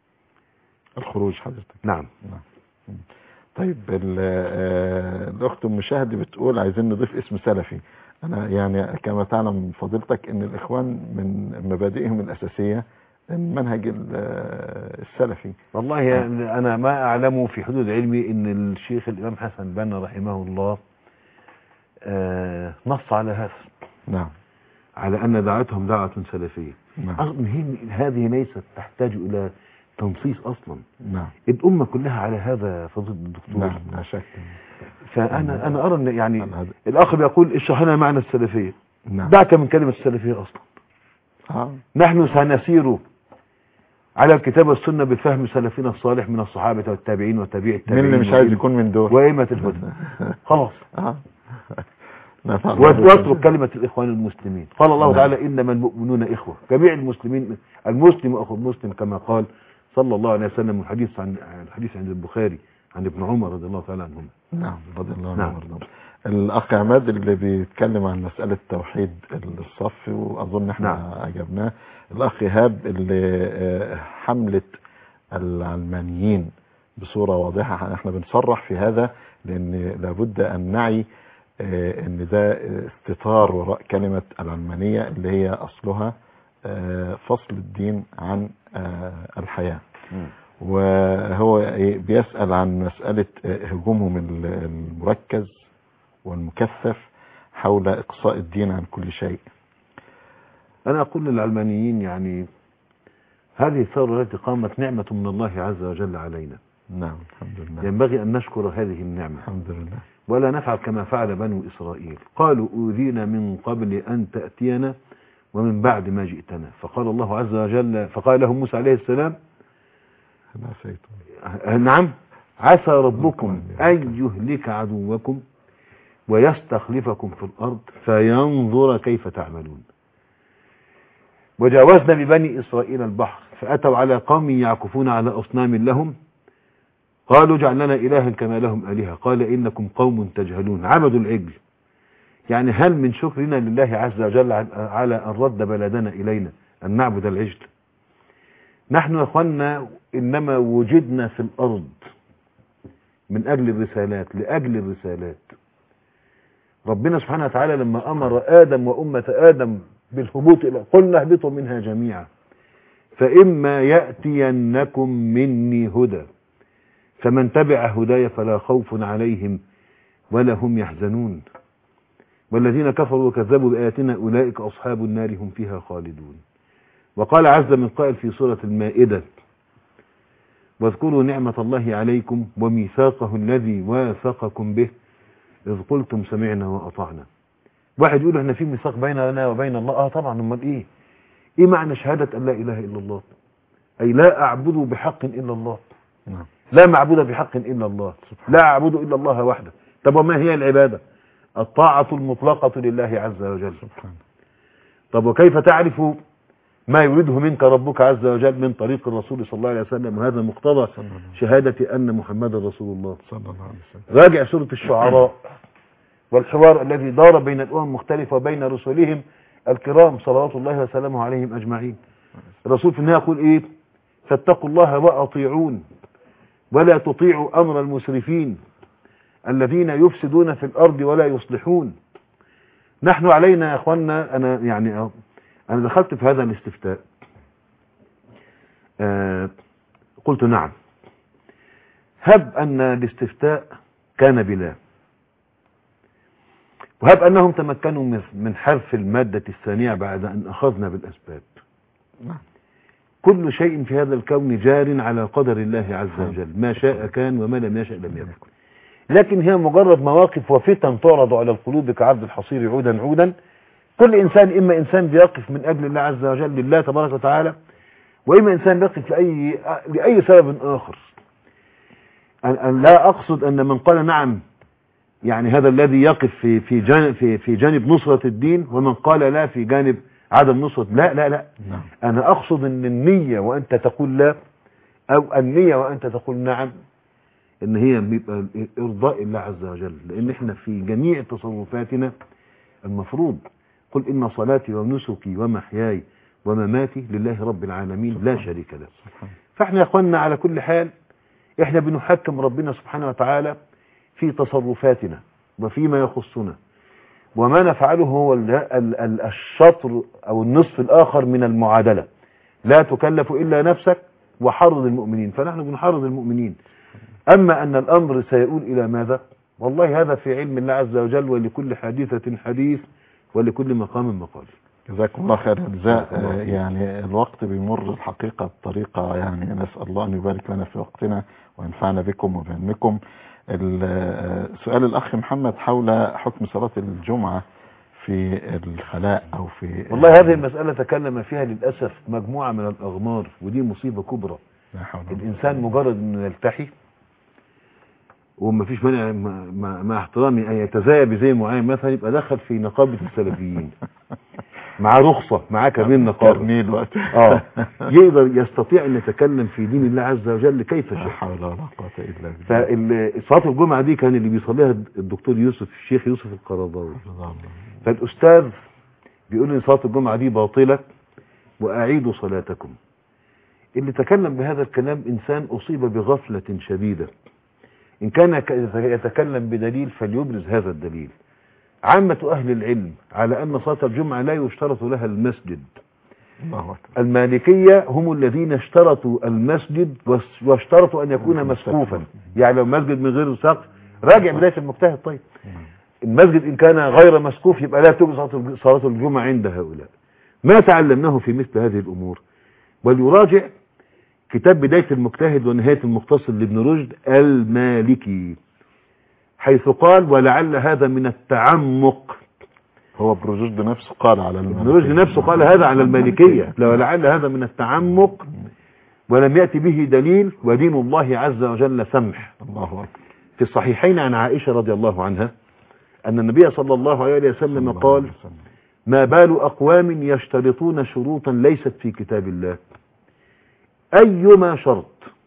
الخروج حضرتك. نعم. نعم. طيب الأخت المشاهدة بتقول عايزين نضيف اسم سلفي. أنا يعني كما تعلم فضيلتك أن الإخوان من مبادئهم الأساسية المنهج السلفي. والله آه. أنا ما أعلم في حدود علمي أن الشيخ الإمام حسن البنا رحمه الله آه نص على هذا. نعم. على أن دعوتهم دعوة سلفية. نعم. هذه ليست تحتاج إلى تنصيص أصلا. نعم. الأمة كلها على هذا فضيلة الدكتور. نعم لا شك. فأنا أنا أرى أن يعني الأخ بيقول اشرح لنا معنى السلفية. نعم. دعك من كلمة السلفية أصلا. آه. نحن سنسير على الكتاب والسنة بفهم سلفنا الصالح من الصحابة والتابعين وتابعي التابعين. من اللي مش عايز يكون من دول وإمة الهدى. خلاص. آه. واترك كلمة الإخوان المسلمين. قال الله تعالى إنما المؤمنون إخوة. جميع المسلمين، المسلم أخو المسلم كما قال صلى الله عليه وسلم. الحديث عن الحديث عند البخاري عن ابن عمر رضي الله تعالى عنهم. نعم رضي الله نعم. عنه. الأخ عماد اللي بيتكلم عن مسألة توحيد الصف وأظن احنا نعم. أجبناه. الأخ إيهاب اللي حملة العلمانيين بصورة واضحة، احنا بنصرح في هذا لأن لابد أن نعي ان ده استتار وراء كلمة العلمانية اللي هي أصلها فصل الدين عن الحياة. وهو بيسأل عن مسألة هجومهم المركز والمكثف حول إقصاء الدين عن كل شيء. أنا أقول للعلمانيين يعني هذه الثورة التي قامت نعمة من الله عز وجل علينا. نعم الحمد لله. ينبغي أن نشكر هذه النعمة الحمد لله، ولا نفعل كما فعل بنو إسرائيل. قالوا أوذينا من قبل أن تأتينا ومن بعد ما جئتنا. فقال الله عز وجل، فقال لهم موسى عليه السلام نعم عسى ربكم أن يهلك عدوكم ويستخلفكم في الأرض فينظر كيف تعملون. وجاوزنا ببني إسرائيل البحر فأتوا على قوم يعكفون على أصنام لهم قالوا اجعل لنا إلها كما لهم آلهة قال إنكم قوم تجهلون. عبدوا العجل. يعني هل من شكرنا لله عز وجل على أن رد بلدنا إلينا أن نعبد العجل؟ نحن يا اخوانا انما وجدنا في الارض من اجل الرسالات، لاجل الرسالات. ربنا سبحانه وتعالى لما امر ادم وامة ادم بالهبوط الى قلنا اهبطوا منها جميعا فاما ياتينكم مني هدى فمن تبع هداي فلا خوف عليهم ولا هم يحزنون والذين كفروا وكذبوا بآياتنا أولئك أصحاب النار هم فيها خالدون. وقال عز من قائل في سورة المائدة واذكروا نعمة الله عليكم وميثاقه الذي واثقكم به إذ قلتم سمعنا وأطعنا. واحد يقول احنا في ميثاق بيننا وبين الله. اه طبعا، امال ايه ايه معنى شهادة ان لا اله الا الله؟ اي لا اعبد بحق الا الله، لا معبود بحق الا الله، لا اعبد الا الله وحده. طب وما هي العبادة؟ الطاعة المطلقة لله عز وجل. طب وكيف تعرف ما يريده منك ربك عز وجل؟ من طريق الرسول صلى الله عليه وسلم، وهذا مقتضى شهادة أن محمد رسول الله صلى الله عليه وسلم. راجع سورة الشعراء والحوار الذي دار بين الأمم المختلفة وبين رسولهم الكرام صلوات الله وسلامه عليهم أجمعين. الرسول في النهاية يقول إيه؟ فاتقوا الله وأطيعون ولا تطيعوا أمر المسرفين الذين يفسدون في الأرض ولا يصلحون. نحن علينا يا أخوانا، أنا يعني أنا دخلت في هذا الاستفتاء آه قلت نعم، هب أن الاستفتاء كان بلا، وهب أنهم تمكنوا من حرف المادة الثانية بعد أن أخذنا بالأسباب. كل شيء في هذا الكون جار على قدر الله عز وجل، ما شاء كان وما لم يشأ لم يكن. لكن هي مجرد مواقف وفتن تعرض على القلوب كعرض الحصير عودا عودا. كل إنسان إما إنسان بيقف من أجل الله عز وجل لله تبارك وتعالى، وإما إنسان بيقف لأي لأي سبب آخر. أنا لا أقصد أن من قال نعم يعني هذا الذي يقف في في جانب في في جانب نصرة الدين، ومن قال لا في جانب عدم نصرة. لا لا لا نعم. أنا أقصد أن النية وأنت تقول لا، أو النية وأنت تقول نعم، ان هي بيبقى ارضاء الله عز وجل. لان احنا في جميع تصرفاتنا المفروض قل ان صلاتي ونسكي ومحياي ومماتي لله رب العالمين لا شريك له. فاحنا يا اخواننا على كل حال احنا بنحكم ربنا سبحانه وتعالى في تصرفاتنا وفيما يخصنا، وما نفعله هو الشطر او النصف الاخر من المعادلة. لا تكلف الا نفسك وحرض المؤمنين، فنحن بنحرض المؤمنين. أما أن الأمر سيؤول إلى ماذا؟ والله هذا في علم الله عز وجل، ولكل حادثة حديث ولكل مقام مقال. جزاكم الله خير الجزاء. يعني الوقت بيمر الحقيقة بطريقة، يعني نسأل الله أن يبارك لنا في وقتنا وينفعنا بكم وبعلمكم. سؤال الأخ محمد حول حكم صلاة الجمعة في الخلاء أو في والله هذه المسألة تكلم فيها للأسف مجموعة من الأغمار، ودي مصيبة كبرى. الإنسان مجرد أنه يلتحي وما فيش مانع مع احترامي ان يتزايا بزي معين مثلا، يبقى دخل في نقابة السلفيين مع رخصة، معاه كمان نقابة اه يقدر يستطيع ان يتكلم في دين الله عز وجل كيف شاء. لا حول ولا قوة الا بالله. فصلاة الجمعة دي كان اللي بيصليها الدكتور يوسف الشيخ يوسف القرضاوي، فالاستاذ بيقول لي صلاة الجمعة دي باطلة واعيدوا صلاتكم. اللي تكلم بهذا الكلام انسان اصيب بغفلة شديدة. إن كان يتكلم بدليل فليبرز هذا الدليل. عامة أهل العلم على أن صلاة الجمعة لا يشترط لها المسجد. المالكية هم الذين اشترطوا المسجد واشترطوا أن يكون مسقوفا، يعني لو مسجد من غير سقف راجع بداية المجتهد. طيب المسجد إن كان غير مسقوف يبقى لا تجوز صلاة الجمعة عند هؤلاء. ما تعلمناه في مثل هذه الأمور، وليراجع كتاب بداية المجتهد ونهاية المقتصد لابن رشد المالكي، حيث قال ولعل هذا من التعمق. هو ابن رشد نفسه قال على المالكية، ابن رشد نفسه قال هذا على المالكية، ولعل هذا من التعمق ولم يأتي به دليل، ودين الله عز وجل سمح. الله أكبر. في الصحيحين عن عائشة رضي الله عنها أن النبي صلى الله عليه وسلم قال ما بال أقوام يشترطون شروطا ليست في كتاب الله، أيما شرط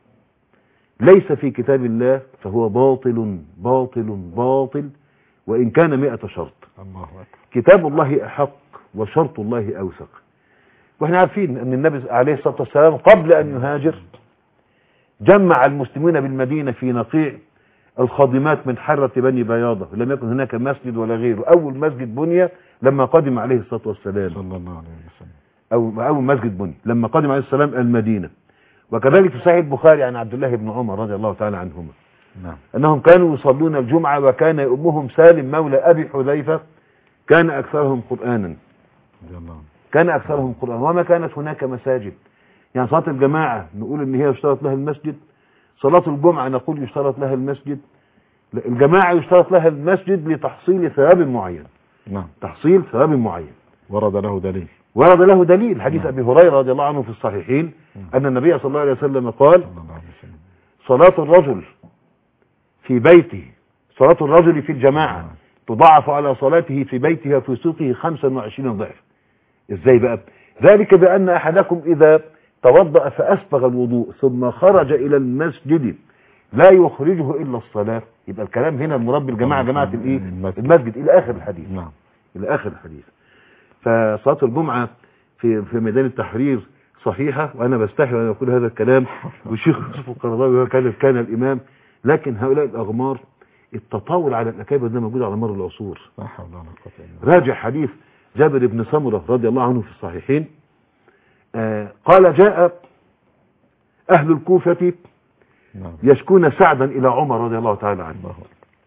ليس في كتاب الله فهو باطل باطل باطل وإن كان مئة شرط. الله أكبر. كتاب الله أحق وشرط الله أوثق. واحنا عارفين ان النبي عليه الصلاة والسلام قبل ان يهاجر جمع المسلمين بالمدينة في نقيع الخادمات من حرة بني بياضة، لم يكن هناك مسجد ولا غيره. اول مسجد بني لما قدم عليه الصلاة والسلام صلى الله عليه وسلم، او اول مسجد بني لما قدم عليه السلام المدينة. وكذلك في صحيح البخاري عن عبد الله بن عمر رضي الله تعالى عنهما نعم. انهم كانوا يصلون الجمعة وكان يؤمهم سالم مولى ابي حذيفة، كان اكثرهم قرآنا كان اكثرهم قرآنا وما كانت هناك مساجد. يعني صلاة الجماعة نقول ان هي يشترط لها المسجد، صلاة الجمعة نقول يشترط لها المسجد. الجماعة يشترط لها المسجد لتحصيل ثواب معين. نعم. تحصيل ثواب معين ورد له دليل ورد له دليل حديث ابي هريرة رضي الله عنه في الصحيحين ان النبي صلى الله عليه وسلم قال: صلاة الرجل في بيته صلاة الرجل في الجماعة تضاعف على صلاته في بيته وفي سوقه خمسا وعشرين ضعف. ازاي بقى؟ ذلك بأن أحدكم إذا توضأ فأسبغ الوضوء ثم خرج إلى المسجد لا يخرجه إلا الصلاة. يبقى الكلام هنا المراد بالجماعة جماعة الإيه؟ المسجد إلى آخر الحديث. نعم. إلى آخر الحديث. فصلاة الجمعة في في ميدان التحرير صحيحة، وأنا بستحي وأنا أقول هذا الكلام، والشيخ يوسف القرضاوي كان كان الإمام، لكن هؤلاء الأغمار التطاول على الأكابر ده موجود على مر العصور. راجع حديث جابر بن سمرة رضي الله عنه في الصحيحين، آه قال: جاء أهل الكوفة يشكون سعدا إلى عمر رضي الله تعالى عنه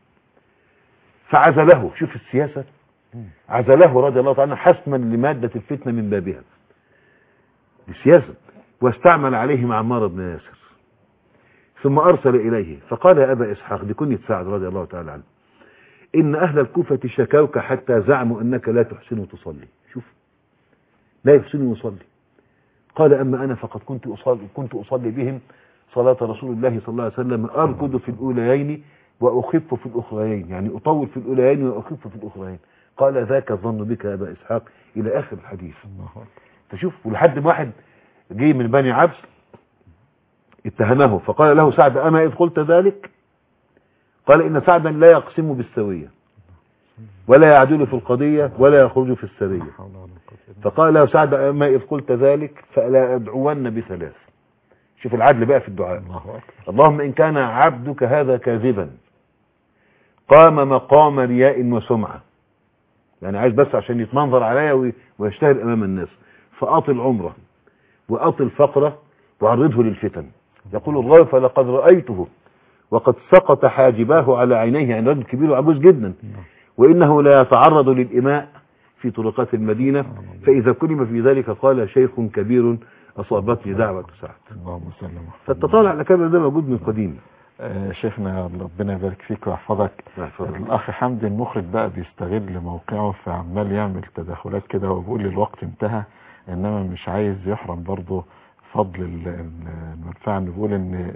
فعزله. شوف السياسة، عزله رضي الله تعالى عنه حسما لمادة الفتنة من بابها، السياسة، واستعمل عليهم عمار بن ياسر، ثم أرسل إليه فقال: يا أبا إسحاق، دي كنية سعد رضي الله تعالى عنه، إن أهل الكوفة شكوك حتى زعموا أنك لا تحسن تصلي. شوف، لا يحسن يصلي. قال: أما أنا فقد كنت أصلي, كنت أصلي بهم صلاة رسول الله صلى الله عليه وسلم، أركض في الأوليين وأخف في الأخرين، يعني أطول في الأوليين وأخف في الأخرين. قال: ذاك الظن بك يا أبا إسحاق، إلى آخر الحديث. فشوف، ولحد ما واحد جاي من بني عبس اتهمه فقال له سعد: أما إذ قلت ذلك؟ قال: إن سعدا لا يقسم بالسوية ولا يعدل في القضية ولا يخرج في السرية. فقال له سعد: أما إذ قلت ذلك فلا أدعون بثلاث. شوف العدل بقى في الدعاء. اللهم إن كان عبدك هذا كاذبا قام مقام رياء وسمعة، يعني عايز بس عشان يتمنظر عليا ويشتهر أمام الناس، فأطل عمره وأطل فقره وعرضه للفتن. يقول الراوي: فلقد رأيته وقد سقط حاجباه على عينيه، يعني رجل كبير وعجوز جدا، وإنه لا يتعرض للإماء في طرقات المدينة، فإذا كلم في ذلك قال: شيخ كبير أصابتني دعوة سعد. اللهم صل وسلم. فالتطالع على الأكابر ده موجود من قديم. آه شيخنا ربنا يبارك فيك ويحفظك. الأخ حمدي المخرج بقى بيستغل موقعه فعمال يعمل تدخلات كده وبيقول لي الوقت انتهى، إنما مش عايز يحرم برضه فضل المنفعة. بيقول إن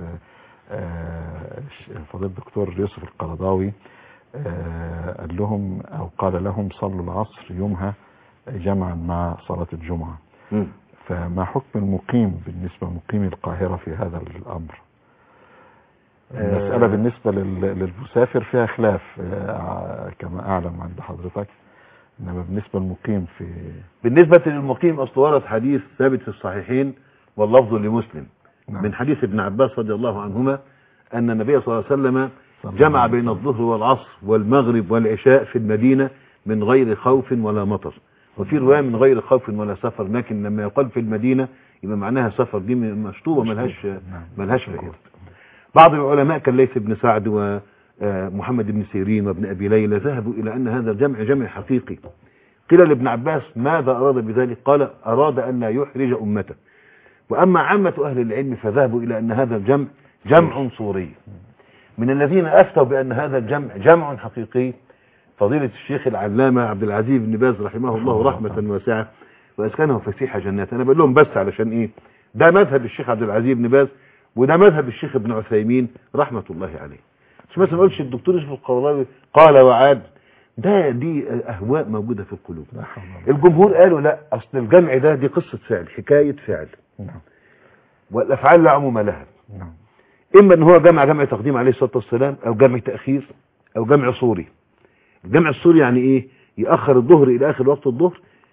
فضيلة الدكتور يوسف القرضاوي قال لهم أو قال لهم صلوا العصر يومها جمعا مع صلاة الجمعة. م. فما حكم المقيم بالنسبة لمقيم القاهرة في هذا الأمر؟ المسألة بالنسبة للمسافر فيها خلاف كما أعلم عند حضرتك، إنما بالنسبة للمقيم في بالنسبة للمقيم أصل ورد حديث ثابت في الصحيحين واللفظ لمسلم. نعم. من حديث ابن عباس رضي الله عنهما أن النبي صلى الله عليه وسلم جمع بين الظهر والعصر والمغرب والعشاء في المدينة من غير خوف ولا مطر، وفي رواية من غير خوف ولا سفر، لكن لما يقال في المدينة يبقى معناها سفر، دي مشطوبة ملهاش ملهاش فائدة. بعض العلماء كالليث بن سعد ومحمد بن سيرين وابن أبي ليلى ذهبوا إلى أن هذا الجمع جمع حقيقي. قيل لابن عباس: ماذا أراد بذلك؟ قال: أراد أن لا يحرج أمته. وأما عامة أهل العلم فذهبوا إلى أن هذا الجمع جمع صوري. من الذين أفتوا بأن هذا الجمع جمع حقيقي فضيلة الشيخ العلامة عبد العزيز بن باز رحمه الله رحمة واسعة وأسكنه فسيح جنات. أنا بقول لهم بس علشان إيه، ده مذهب الشيخ عبد العزيز بن باز وده مذهب الشيخ ابن عثيمين رحمة الله عليه. مش مثلا نقولش الدكتور يوسف القرضاوي قال وعاد، ده دي أهواء موجودة في القلوب. الجمهور قالوا لا، أصل الجمع ده دي قصة فعل، حكاية فعل، والأفعال لا عموم لها. إما أن هو جمع جمع تقديم عليه الصلاة والسلام، أو جمع تأخير، أو جمع صوري. الجمع الصوري يعني إيه؟ يأخر الظهر إلى آخر وقت الظهر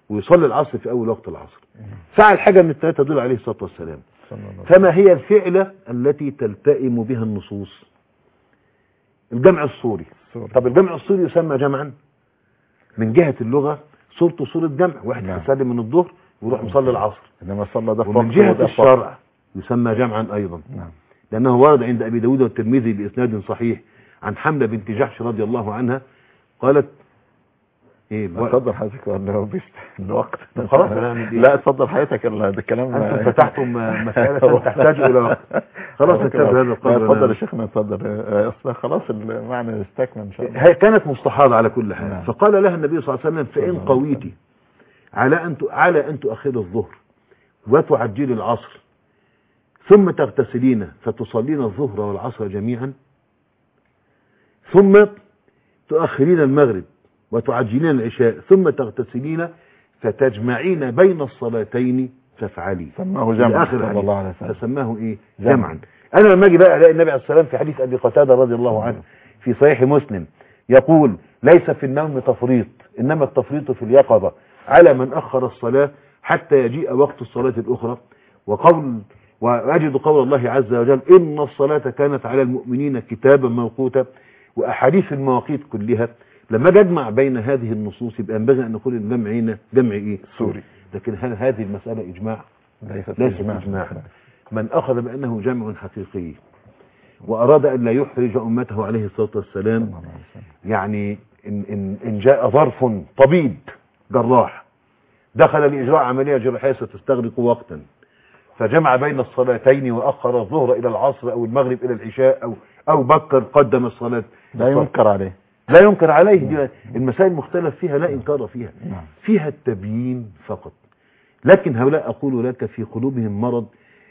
ويصلي العصر في أول وقت العصر. فعل حاجة من الثلاثة دول عليه الصلاة والسلام. فما هي الفعلة التي تلتئم بها النصوص؟ الجمع الصوري. طب الجمع الصوري يسمى جمعا من جهة اللغة، صورته صورة جمع، واحد يسلم من الظهر ويروح مصلي العصر. انما صلى ده ومن جهة الشرع يسمى جمعا أيضا، نعم. لأنه ورد عند أبي داود والترمذي بإسناد صحيح عن حملة بنت جحش رضي الله عنها قالت ايه اتفضل حضرتك ولا الوقت خلاص هنعمل ايه؟ لا اتفضل حضرتك، ده الكلام انتم فتحتم مسألة تحتاج الى وقت. خلاص نكتب هذا القدر. اتفضل يا شيخنا اتفضل. خلاص المعنى استكمل ان شاء الله. هي كانت مستحاضة على كل حال. فقال لها النبي صلى الله عليه وسلم فإن قويتي على أن على أن تؤخر الظهر وتعجل العصر ثم تغتسلين فتصلين الظهر والعصر جميعا ثم تؤخرين المغرب وتعجلين العشاء ثم تغتسلين فتجمعين بين الصلاتين فافعلي. سماه جمعا صلى الله عليه وسلم. فسماه ايه؟ جمعا. انا لما اجي بقى الاقي النبي عليه السلام في حديث ابي قتاده رضي الله عنه في صحيح مسلم يقول ليس في النوم تفريط انما التفريط في اليقظه على من اخر الصلاه حتى يجيء وقت الصلاه الاخرى. وقول واجد قول الله عز وجل ان الصلاه كانت على المؤمنين كتابا موقوتا، واحاديث المواقيت كلها. لما اجمع بين هذه النصوص يبقى ينبغي ان نقول الجمع هنا جمع ايه؟ سوري. لكن هل هذه المساله اجماع؟ ليست إجماع. إجماع. من اخذ بانه جمع حقيقي واراد ان لا يحرج امته عليه الصلاه والسلام، يعني ان ان ان جاء ظرف طبيب جراح دخل لاجراء عمليه جراحيه ستستغرق وقتا فجمع بين الصلاتين واخر الظهر الى العصر او المغرب الى العشاء او او بكر قدم الصلاه، لا ينكر عليه. لا ينكر عليه. دي المسائل مختلف فيها لا إنكار فيها، فيها التبيين فقط. لكن هؤلاء أقول لك في قلوبهم مرض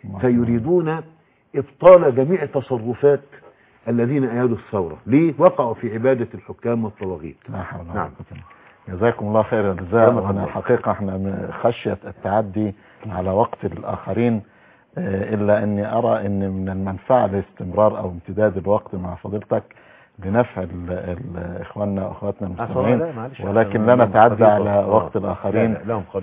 فيريدون إبطال جميع تصرفات الذين أيادوا الثورة. ليه؟ وقعوا في عبادة الحكام والطواغيت. نعم. جزاكم الله خير الجزاء. وانا حقيقة احنا خشية التعدي على وقت الآخرين، إلا أني أرى أن من المنفعة لاستمرار أو امتداد الوقت مع فضيلتك لنفع إخواننا وأخواتنا المسلمين، ولكن لا نتعدى على وقت الآخرين.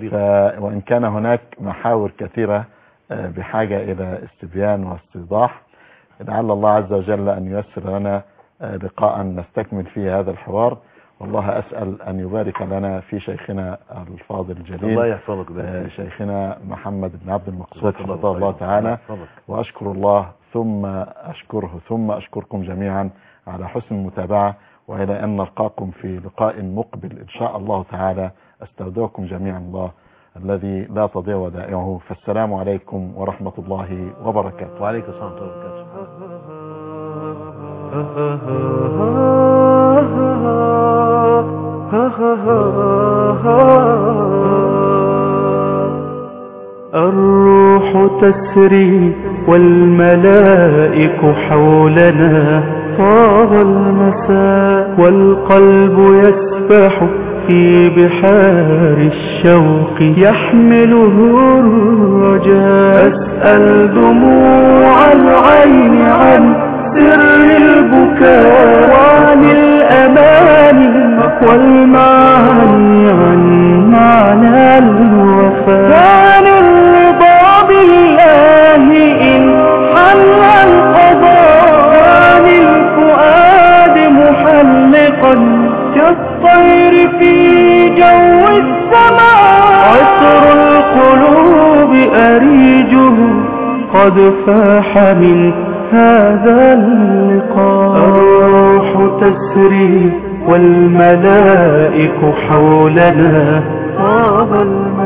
وإن كان هناك محاور كثيرة بحاجة إلى استبيان واستيضاح، لعل الله عز وجل أن ييسر لنا لقاء نستكمل فيه هذا الحوار. والله أسأل أن يبارك لنا في شيخنا الفاضل الجليل الله يحفظك شيخنا محمد بن عبد المقصود حفظه الله تعالى، وأشكر الله ثم أشكره ثم أشكركم جميعا على حسن المتابعة، وإلى أن نلقاكم في لقاء مقبل إن شاء الله تعالى. أستودعكم جميعا الله الذي لا تضيع ودائعه. فالسلام عليكم ورحمة الله وبركاته. وعليكم السلام ورحمة الله وبركاته. الروح تسري والملائك حولنا طاب المساء والقلب يسبح في بحار الشوق يحمله الرجاء. أسأل دموع العين عن سر البكاء وعن الأماني والمعاني عن معنى الوفاء. كان الرضا بالله إن حل القضاء، كان الفؤاد محلقا كالطير في جو السماء. عطر القلوب أريجه قد فاح من هذا اللقاء. الروح تسري والملائك حولنا طاب المساء.